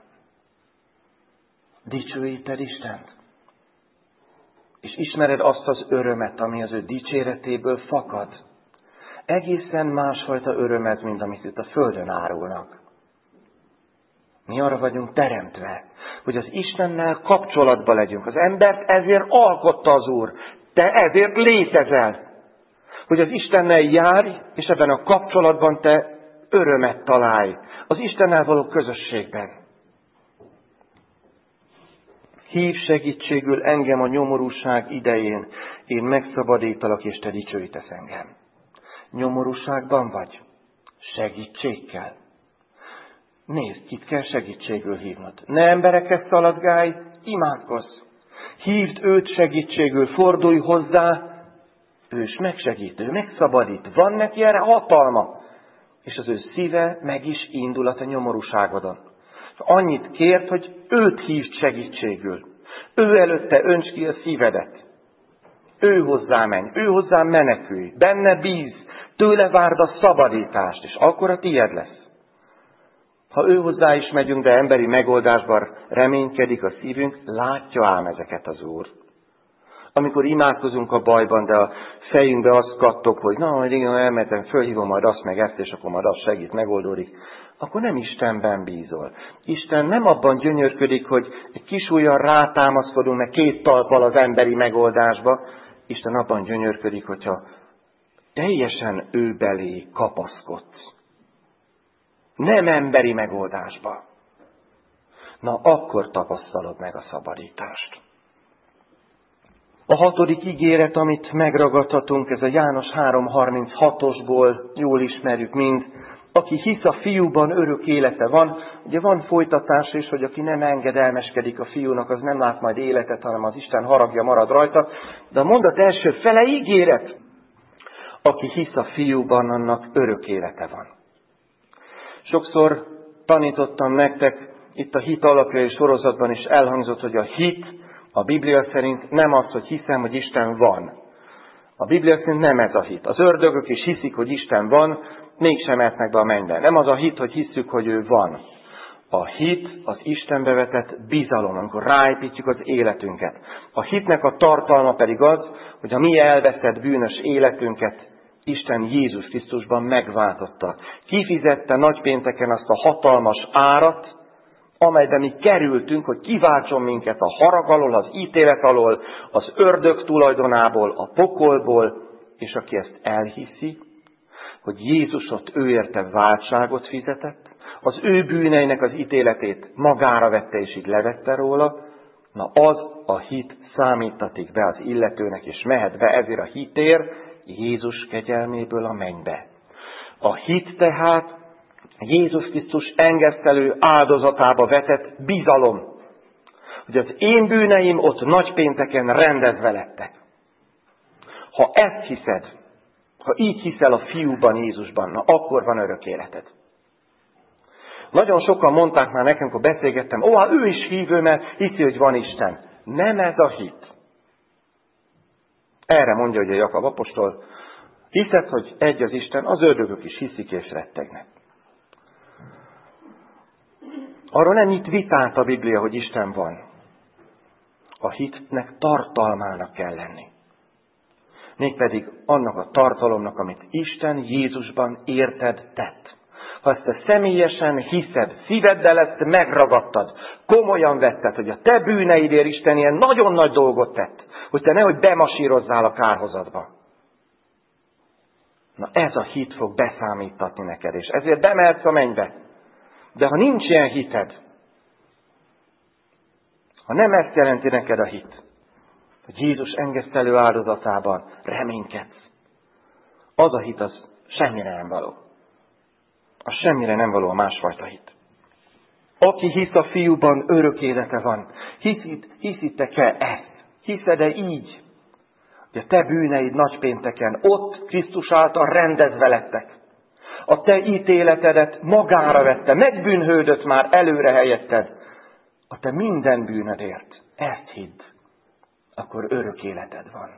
Speaker 1: Dicsőíted Istent? És ismered azt az örömet, ami az ő dicséretéből fakad. Egészen másfajta öröm ez, mint amit itt a földön árulnak. Mi arra vagyunk teremtve, hogy az Istennel kapcsolatban legyünk. Az embert ezért alkotta az Úr. Te ezért létezel. Hogy az Istennel járj, és ebben a kapcsolatban te örömet találj. Az Istennel való közösségben. Hív segítségül engem a nyomorúság idején. Én megszabadítalak, és te dicsőítesz engem. Nyomorúságban vagy? Segítség kell. Nézd, kit kell segítségül hívnod. Ne emberekhez szaladgálj, imádkozz. Hívd őt segítségül, fordulj hozzá, ő is megsegít, ő megszabadít. Van neki erre hatalma. És az ő szíve meg is indul a te nyomorúságodon. Annyit kért, hogy őt hívd segítségül. Ő előtte önts ki a szívedet. Ő hozzá menj, ő hozzá menekülj, benne bíz, tőle várd a szabadítást, és akkor a tied lesz. Ha ő hozzá is megyünk, de emberi megoldásban reménykedik a szívünk, látja ám ezeket az Úr. Amikor imádkozunk a bajban, de a fejünkbe azt kattog, hogy na, majd igen, elmentem, fölhívom majd azt meg ezt, és akkor majd az segít, megoldódik, akkor nem Istenben bízol. Isten nem abban gyönyörködik, hogy egy kis ujjal rátámaszkodunk, meg 2 talppal az emberi megoldásba. Isten abban gyönyörködik, hogyha teljesen ő belé kapaszkodsz. Nem emberi megoldásba. Na, akkor tapasztalod meg a szabadítást. A 6. ígéret, amit megragadhatunk, ez a János 3:36-osból, jól ismerjük mind. Aki hisz a fiúban, örök élete van. Ugye van folytatás is, hogy aki nem engedelmeskedik a fiúnak, az nem lát majd életet, hanem az Isten haragja marad rajta. De a mondat első fele ígéret. Aki hisz a fiúban, annak örök élete van. Sokszor tanítottam nektek, itt a hit alapjai sorozatban is elhangzott, hogy a hit a Biblia szerint nem az, hogy hiszem, hogy Isten van. A Biblia szerint nem ez a hit. Az ördögök is hiszik, hogy Isten van, mégsem mehetnek be a mennybe. Nem az a hit, hogy hisszük, hogy ő van. A hit az Istenbe vetett bizalom, amikor ráépítjük az életünket. A hitnek a tartalma pedig az, hogy a mi elveszett bűnös életünket Isten Jézus Krisztusban megváltotta. Kifizette nagypénteken azt a hatalmas árat, amelyben mi kerültünk, hogy kiváltson minket a harag alól, az ítélet alól, az ördög tulajdonából, a pokolból, és aki ezt elhiszi, hogy Jézus ott ő érte váltságot fizetett, az ő bűneinek az ítéletét magára vette, és így levette róla, na az a hit számítatik be az illetőnek, és mehet be ezért a hitért Jézus kegyelméből a mennybe. A hit tehát Jézus Krisztus engesztelő áldozatába vetett bizalom, hogy az én bűneim ott nagypénteken rendezve lettek. Ha ezt hiszed, ha így hiszel a fiúban, Jézusban, na akkor van örök életed. Nagyon sokan mondták már nekem, amikor beszélgettem, ő is hívő, mert hiszi, hogy van Isten. Nem ez a hit. Erre mondja, hogy a Jakab apostol, hiszed, hogy egy az Isten, az ördögök is hiszik és rettegnek. Arról nem nyit vitát a Biblia, hogy Isten van. A hitnek tartalmának kell lenni. Mégpedig annak a tartalomnak, amit Isten Jézusban érted tett. Ha ezt te személyesen hiszed, szíveddel ezt megragadtad, komolyan vetted, hogy a te bűneidért Isten ilyen nagyon nagy dolgot tett, hogy te nehogy bemasírozzál a kárhozatba. Na ez a hit fog beszámítatni neked, és ezért bemehetsz a mennybe. De ha nincs ilyen hited, ha nem ezt jelenti neked a hit, hogy Jézus engesztelő áldozatában reménykedsz, az a hit az semmire nem való. Az semmire nem való a másfajta hit. Aki hisz a Fiúban, örök élete van. Hiszitek-e ezt? Hiszed-e így, hogy a te bűneid nagypénteken ott Krisztus által rendezve lettek? A te ítéletedet magára vette, megbűnhődött már, előre helyezted. A te minden bűnödért. Ezt hidd. Akkor örök életed van.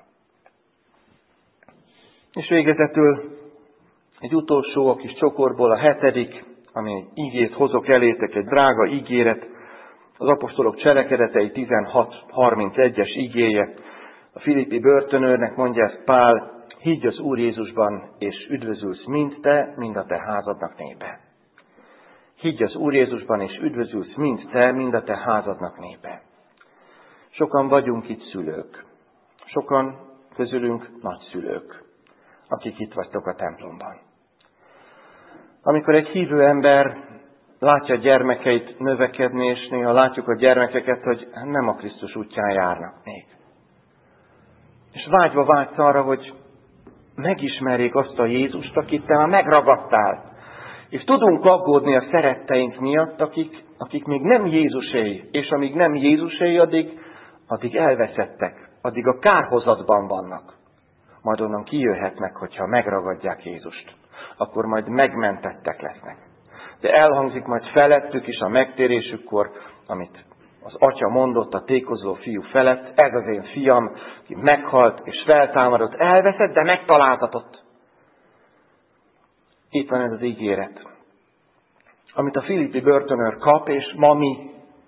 Speaker 1: És végezetül egy utolsó kis csokorból a 7., ami egy igét hozok elétek, egy drága ígéret, az apostolok cselekedetei 16:31-es igéje. A filippi börtönőrnek mondja ezt Pál, higgy az Úr Jézusban, és üdvözülsz mind te, mind a te házadnak népe. Higgy az Úr Jézusban, és üdvözülsz mind te, mind a te házadnak népe. Sokan vagyunk itt szülők. Sokan közülünk nagyszülők, akik itt vagytok a templomban. Amikor egy hívő ember látja a gyermekeit növekedni, és néha látjuk a gyermekeket, hogy nem a Krisztus útján járnak még. És vágyva vágysz arra, hogy megismerjék azt a Jézust, akit te már megragadtál. És tudunk aggódni a szeretteink miatt, akik még nem Jézusé, és amíg nem Jézusé, addig elveszettek, addig a kárhozatban vannak. Majd onnan kijöhetnek, hogyha megragadják Jézust. Akkor majd megmentettek lesznek. De elhangzik majd felettük is a megtérésükkor, amit az atya mondott a tékozó fiú felett, ez az én fiam, ki meghalt és feltámadott, elveszett, de megtaláltatott. Itt van ez az ígéret, amit a filippi börtönőr kap, és ma mi.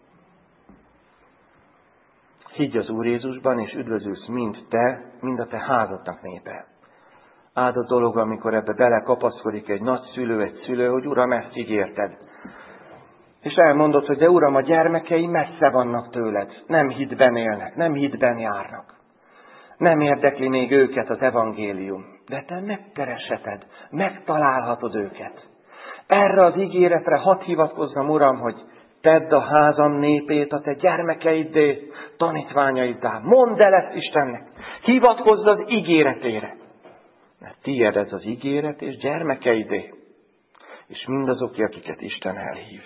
Speaker 1: Higgy az Úr Jézusban, és üdvözülsz mind te, mind a te házadnak népe. Áldott dolog, amikor ebbe belekapaszkodik egy nagyszülő, egy szülő, hogy Uram, ezt ígérted. És elmondod, hogy de Uram, a gyermekei messze vannak tőled, nem hitben élnek, nem hitben járnak. Nem érdekli még őket az evangélium, de te megkeresheted, megtalálhatod őket. Erre az ígéretre hadd hivatkozzam, Uram, hogy tedd a házam népét a te gyermekeiddé, tanítványaiddá. Mondd el ezt Istennek, hivatkozz az ígéretére. Mert tiéd ez az ígéret, és gyermekeidé, és mindazoké, akiket Isten elhív.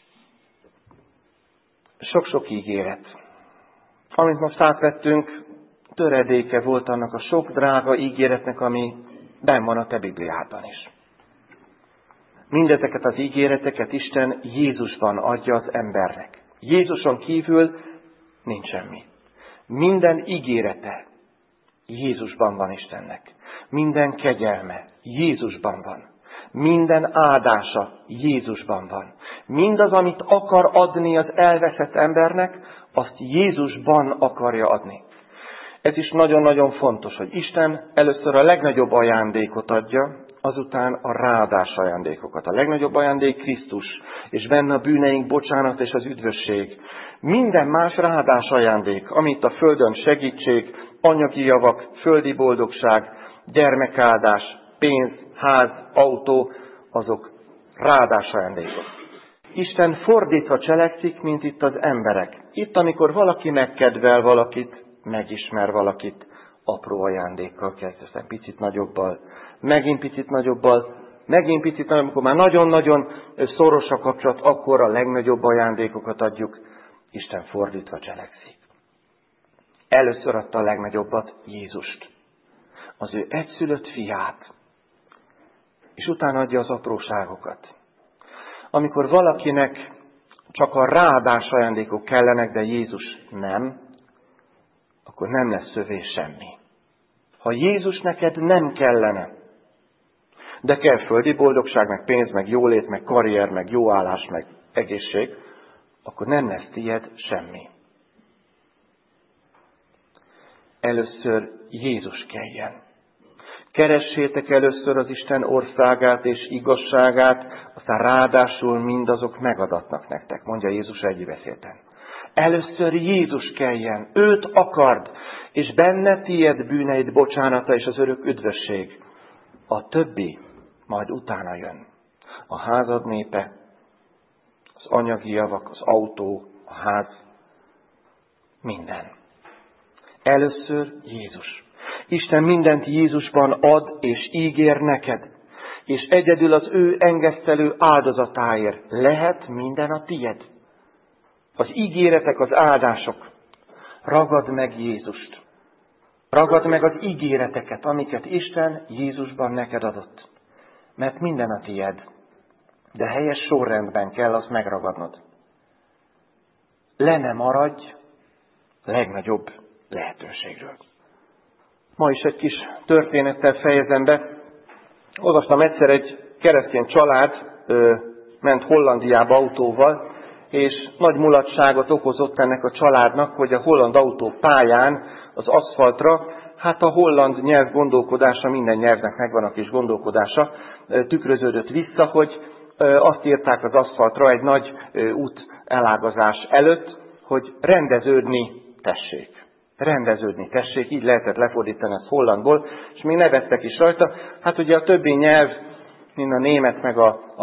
Speaker 1: Sok-sok ígéret. Amit most átvettünk, töredéke volt annak a sok drága ígéretnek, ami benn van a te Bibliádban is. Mindezeket az ígéreteket Isten Jézusban adja az embernek. Jézuson kívül nincs semmi. Minden ígérete Jézusban van Istennek. Minden kegyelme Jézusban van. Minden áldása Jézusban van. Mindaz, amit akar adni az elveszett embernek, azt Jézusban akarja adni. Ez is nagyon-nagyon fontos, hogy Isten először a legnagyobb ajándékot adja, azután a ráadás ajándékokat. A legnagyobb ajándék Krisztus, és benne a bűneink bocsánat és az üdvösség. Minden más ráadás ajándék, amit a földön segítség, anyagi javak, földi boldogság, gyermekáldás, pénz, ház, autó, azok ráadás ajándékok. Isten fordítva cselekszik, mint itt az emberek. Itt, amikor valaki megkedvel valakit, megismer valakit, apró ajándékkal kezd, aztán picit nagyobbal, megint picit nagyobbal, megint picit nagyobbal, amikor már nagyon-nagyon szoros a kapcsolat, akkor a legnagyobb ajándékokat adjuk. Isten fordítva cselekszik. Először adta a legnagyobbat, Jézust, az ő egyszülött fiát, és utána adja az apróságokat. Amikor valakinek csak a ráadás ajándékok kellenek, de Jézus nem, akkor nem lesz övé semmi. Ha Jézus neked nem kellene, de kell földi boldogság, meg pénz, meg jólét, meg karrier, meg jó állás, meg egészség, akkor nem lesz tied semmi. Először Jézus kelljen. Keressétek először az Isten országát és igazságát, aztán ráadásul mindazok megadatnak nektek, mondja Jézus egy beszéden. Először Jézus kelljen, őt akard, és benne tied bűneid bocsánata és az örök üdvösség. A többi majd utána jön. A házad népe, az anyagi javak, az autó, a ház, minden. Először Jézus. Isten mindent Jézusban ad és ígér neked, és egyedül az ő engesztelő áldozatáért lehet minden a tied. Az ígéretek, az áldások. Ragad meg Jézust. Ragad meg az ígéreteket, amiket Isten Jézusban neked adott. Mert minden a tied, de helyes sorrendben kell azt megragadnod. Le ne maradj a legnagyobb lehetőségről. Ma is egy kis történettel fejezem be. Olvastam egyszer, egy keresztény család ment Hollandiába autóval, és nagy mulatságot okozott ennek a családnak, hogy a holland autópályán az aszfaltra, hát a holland nyelv gondolkodása, minden nyelvnek megvan a kis gondolkodása, tükröződött vissza, hogy azt írták az aszfaltra egy nagy út elágazás előtt, hogy rendeződni tessék. Rendeződni tessék, így lehetett lefordítani ezt hollandból, és még nevettek is rajta. Hát ugye a többi nyelv, mint a német meg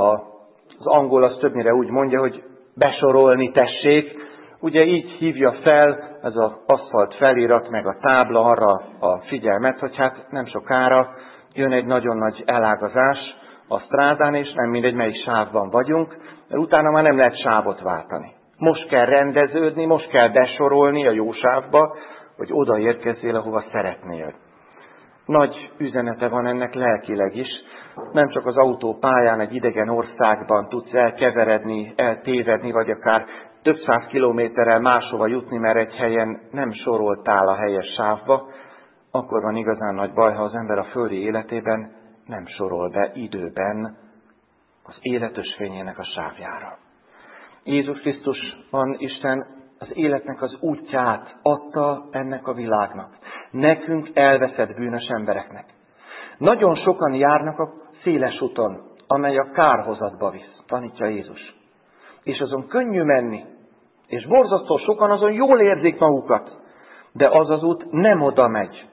Speaker 1: az angol, az többnyire úgy mondja, hogy besorolni tessék. Ugye így hívja fel ez az aszfalt felirat, meg a tábla arra a figyelmet, hogy hát nem sokára jön egy nagyon nagy elágazás a strádán, és nem mindegy, melyik sávban vagyunk, mert utána már nem lehet sávot váltani. Most kell rendeződni, most kell besorolni a jó sávba, hogy odaérkezzél, ahova szeretnél. Nagy üzenete van ennek lelkileg is. Nem csak az autópályán egy idegen országban tudsz elkeveredni, eltévedni, vagy akár több száz kilométerrel máshova jutni, mert egy helyen nem soroltál a helyes sávba, akkor van igazán nagy baj, ha az ember a földi életében nem sorol be időben az élet ösvényének a sávjára. Jézus Krisztusban Isten az életnek az útját adta ennek a világnak. Nekünk elveszett bűnös embereknek. Nagyon sokan járnak a széles úton, amely a kárhozatba visz, tanítja Jézus. És azon könnyű menni, és borzasztó sokan azon jól érzik magukat, de az az út nem oda megy,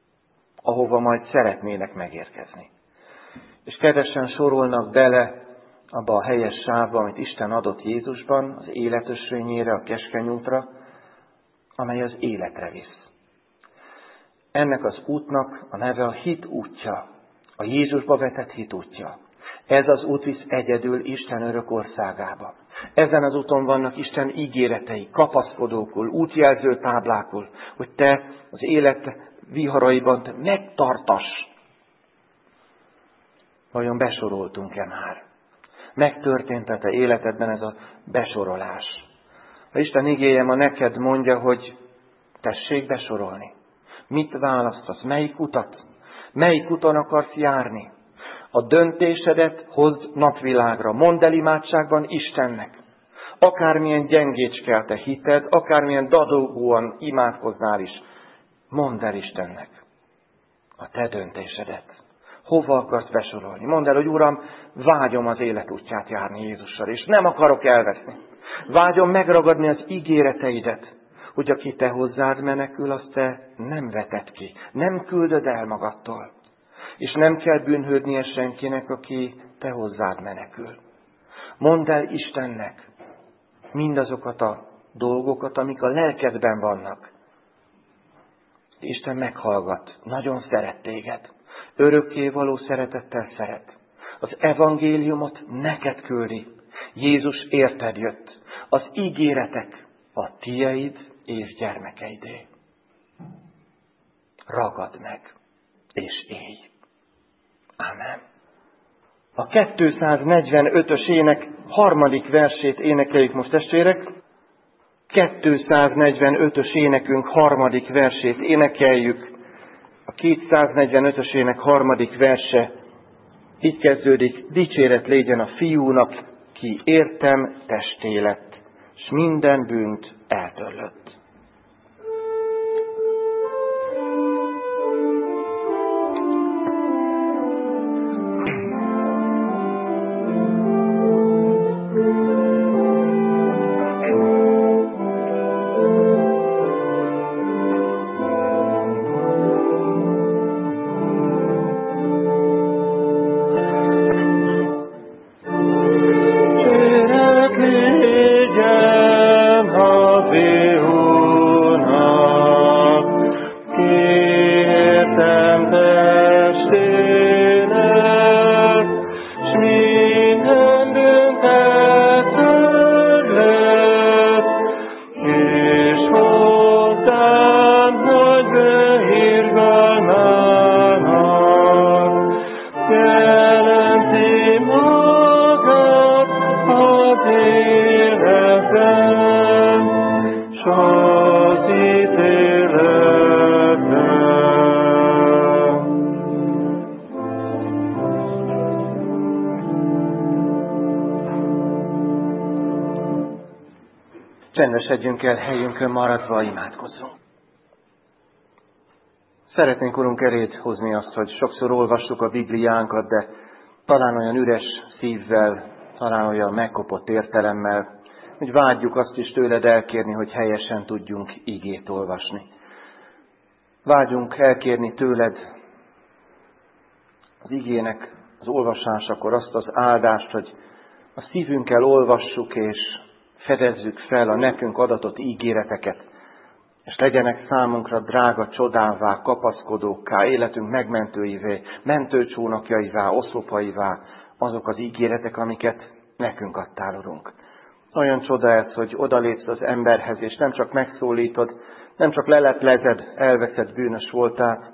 Speaker 1: ahova majd szeretnének megérkezni. És kevesen sorolnak bele abba a helyes sávba, amit Isten adott Jézusban, az életösvényére, a keskeny útra, amely az életre visz. Ennek az útnak a neve a hit útja, a Jézusba vetett hit útja. Ez az út visz egyedül Isten örök országába. Ezen az úton vannak Isten ígéretei, kapaszkodókul, útjelző táblákul, hogy te az élet viharaiban te megtartass. Vajon besoroltunk-e már? Megtörtént a te életedben ez a besorolás? Ha Isten igéje ma neked mondja, hogy tessék besorolni. Mit választasz? Melyik utat? Melyik úton akarsz járni? A döntésedet hozd napvilágra. Mondd el imádságban Istennek. Akármilyen gyengécske a te hited, akármilyen dadogóan imádkoznál is, mondd el Istennek a te döntésedet. Hova akarsz besorolni? Mondd el, hogy Uram, vágyom az élet útját járni Jézussal, és nem akarok elveszni. Vágyom megragadni az ígéreteidet, hogy aki te hozzád menekül, azt te nem veted ki, nem küldöd el magadtól. És nem kell bűnhődnie senkinek, aki te hozzád menekül. Mondd el Istennek mindazokat a dolgokat, amik a lelkedben vannak. Isten meghallgat, nagyon szeret téged. Örökkévaló szeretettel szeret. Az evangéliumot neked küldi. Jézus érted jött. Az ígéretek a tieid és gyermekeidé. Ragad meg, és élj. Ámen. A 245-ös ének harmadik versét énekeljük most, testvérek. 245-ös énekünk harmadik versét énekeljük. A 245-ös ének harmadik verse így kezdődik: dicséret légyen a Fiúnak, ki értem testé lett, s minden bűnt eltörlött. Csendesedjünk el helyünkön maradva, imádkozzunk. Szeretnénk, Urunk, eléd hozni azt, hogy sokszor olvassuk a Bibliánkat, de talán olyan üres szívvel, talán olyan megkopott értelemmel, hogy vágyjuk azt is tőled elkérni, hogy helyesen tudjunk igét olvasni. Vágyunk elkérni tőled az igének az olvasásakor azt az áldást, hogy a szívünkkel olvassuk és fedezzük fel a nekünk adatott ígéreteket, és legyenek számunkra drága csodává, kapaszkodókká, életünk megmentőivé, mentőcsónakjaivá, oszlopaivá azok az ígéretek, amiket nekünk adtál, Urunk. Olyan csoda ez, hogy odalépsz az emberhez, és nem csak megszólítod, nem csak leleplezed, elveszed bűnös voltát,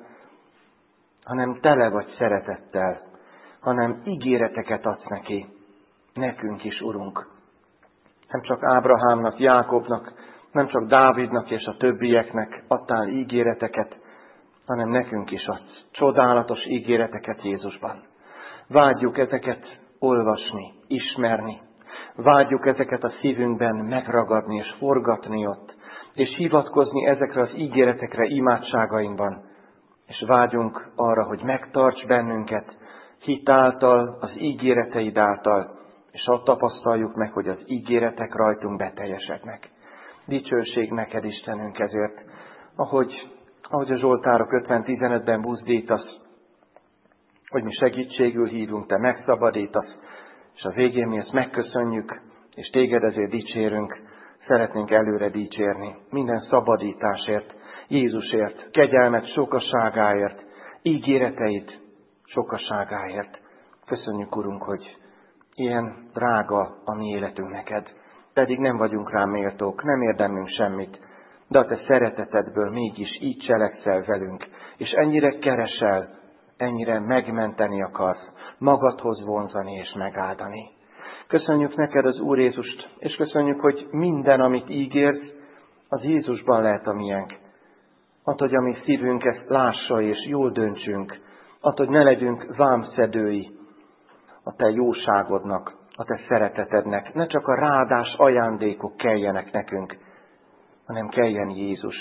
Speaker 1: hanem tele vagy szeretettel, hanem ígéreteket adsz neki, nekünk is, Urunk. Nem csak Ábrahámnak, Jákobnak, nem csak Dávidnak és a többieknek adtál ígéreteket, hanem nekünk is adsz csodálatos ígéreteket Jézusban. Vágyjuk ezeket olvasni, ismerni. Vágyjuk ezeket a szívünkben megragadni és forgatni ott, és hivatkozni ezekre az ígéretekre imádságainkban. És vágyunk arra, hogy megtarts bennünket hitáltal, az ígéreteid által, és azt tapasztaljuk meg, hogy az ígéretek rajtunk beteljesednek. Dicsőség neked, Istenünk, ezért, ahogy a Zsoltárok 50-15-ben buzdítasz, hogy mi segítségül hívunk, te megszabadítasz, és a végén mi ezt megköszönjük, és téged ezért dicsérünk, szeretnénk előre dicsérni. Minden szabadításért, Jézusért, kegyelmet sokaságáért, ígéreteid sokaságáért. Köszönjük, Urunk, hogy ilyen drága a mi életünk neked, pedig nem vagyunk rá méltók, nem érdemlünk semmit, de a te szeretetedből mégis így cselekszel velünk, és ennyire keresel, ennyire megmenteni akarsz, magadhoz vonzani és megáldani. Köszönjük neked az Úr Jézust, és köszönjük, hogy minden, amit ígérsz, az Jézusban lehet a miénk. Add, hogy a mi szívünk ezt lássa, és jól döntsünk. Add, hogy ne legyünk vámszedői a te jóságodnak, a te szeretetednek. Ne csak a ráadás ajándékok keljenek nekünk, hanem keljen Jézus.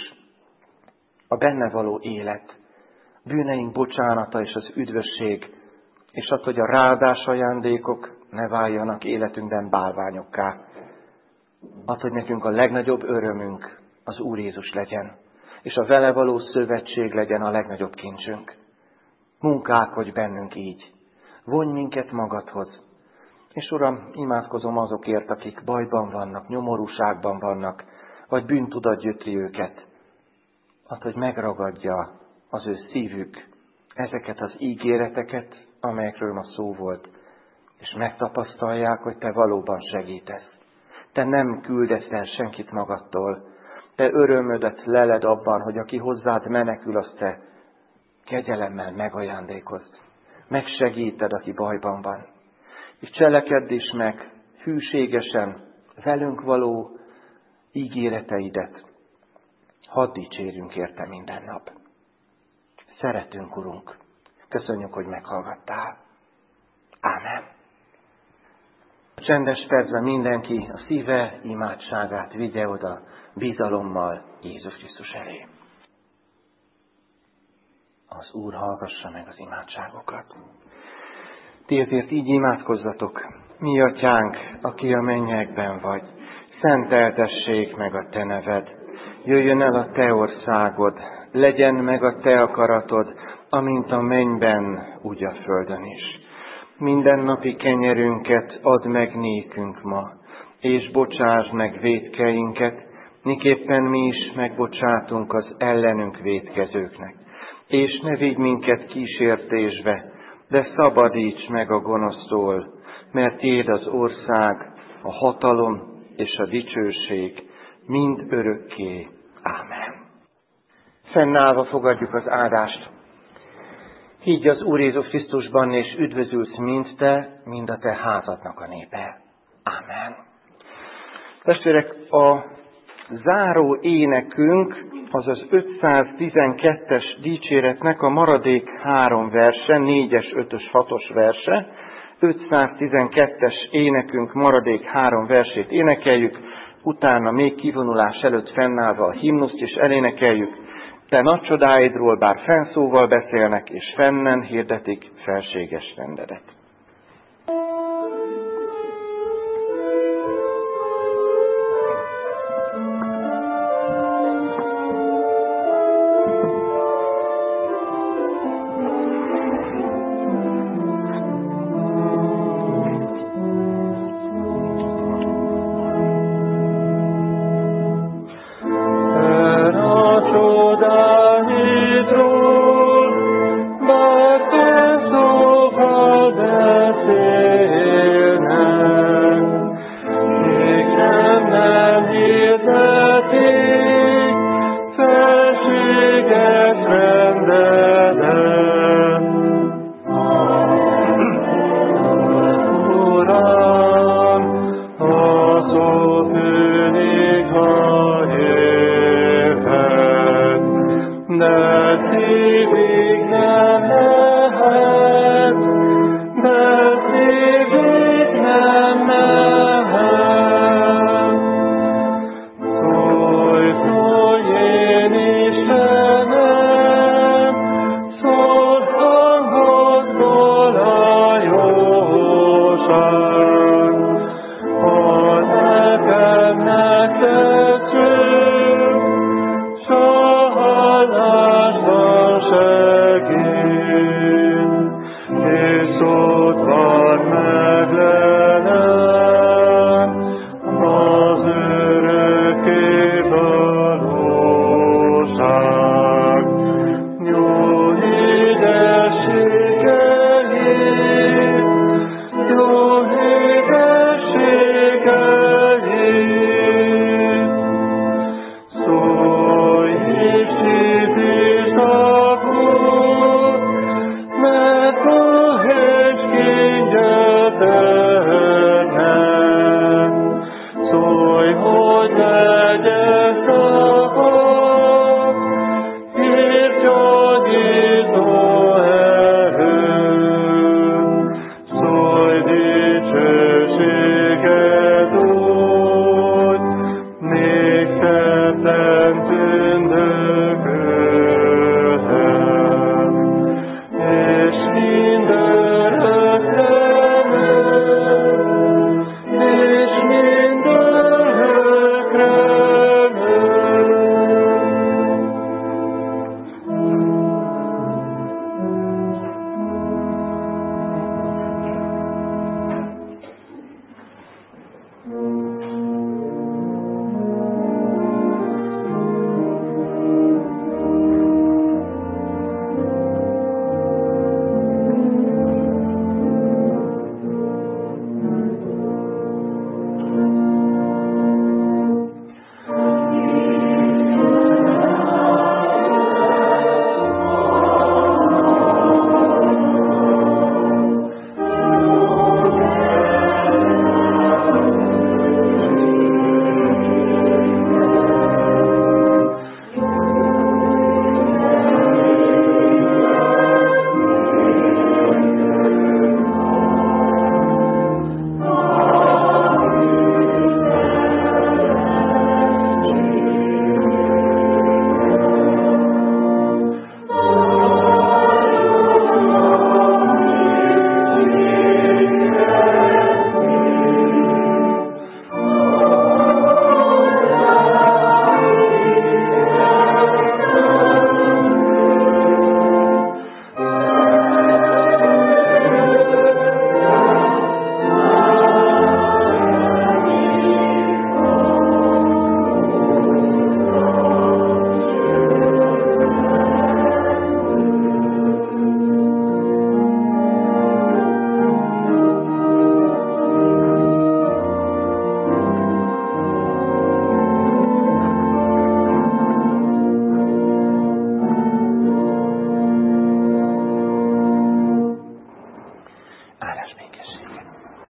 Speaker 1: A benne való élet, bűneink bocsánata és az üdvösség, és add, hogy a ráadás ajándékok ne váljanak életünkben bálványokká. Add, hogy nekünk a legnagyobb örömünk az Úr Jézus legyen, és a vele való szövetség legyen a legnagyobb kincsünk. Munkálkodj bennünk így. Vonj minket magadhoz. És Uram, imádkozom azokért, akik bajban vannak, nyomorúságban vannak, vagy bűntudat gyötri őket. Add, hogy megragadja az ő szívük ezeket az ígéreteket, amelyekről ma szó volt, és megtapasztalják, hogy te valóban segítesz. Te nem küldesz el senkit magadtól. Te örömödet leled abban, hogy aki hozzád menekül, azt te kegyelemmel megajándékozd. Megsegíted, aki bajban van. és cselekedd is meg hűségesen velünk való ígéreteidet. Hadd dicsérjünk érte minden nap. Szeretünk, Urunk, köszönjük, hogy meghallgattál. Ámen. Csendes percben mindenki a szíve imádságát vigye oda bizalommal Jézus Krisztus elé. Az Úr hallgassa meg az imádságokat. Ti ezért így imádkozzatok. Mi Atyánk, aki a mennyekben vagy, szenteltessék meg a Te neved. Jöjjön el a Te országod, legyen meg a Te akaratod, amint a mennyben, úgy a földön is. Mindennapi kenyerünket add meg nékünk ma, és bocsásd meg vétkeinket, miképpen mi is megbocsátunk az ellenünk vétkezőknek. És ne vigy minket kísértésbe, de szabadíts meg a gonosztól, mert Tiéd az ország, a hatalom és a dicsőség mind örökké. Ámen. Fennállva fogadjuk az áldást. Higgy az Úr Jézus Krisztusban, és üdvözülsz mind te, mind a te házadnak a népe. Ámen. Testvérek, a záró énekünk az az 512-es dicséretnek a maradék 3 verse, 4-es, 5-ös, 6-os verse. 512-es énekünk maradék 3 versét énekeljük, utána még kivonulás előtt fennállva a himnuszt is elénekeljük. Te nagy csodáidról bár fennszóval beszélnek, és fennen hirdetik felséges rendedet.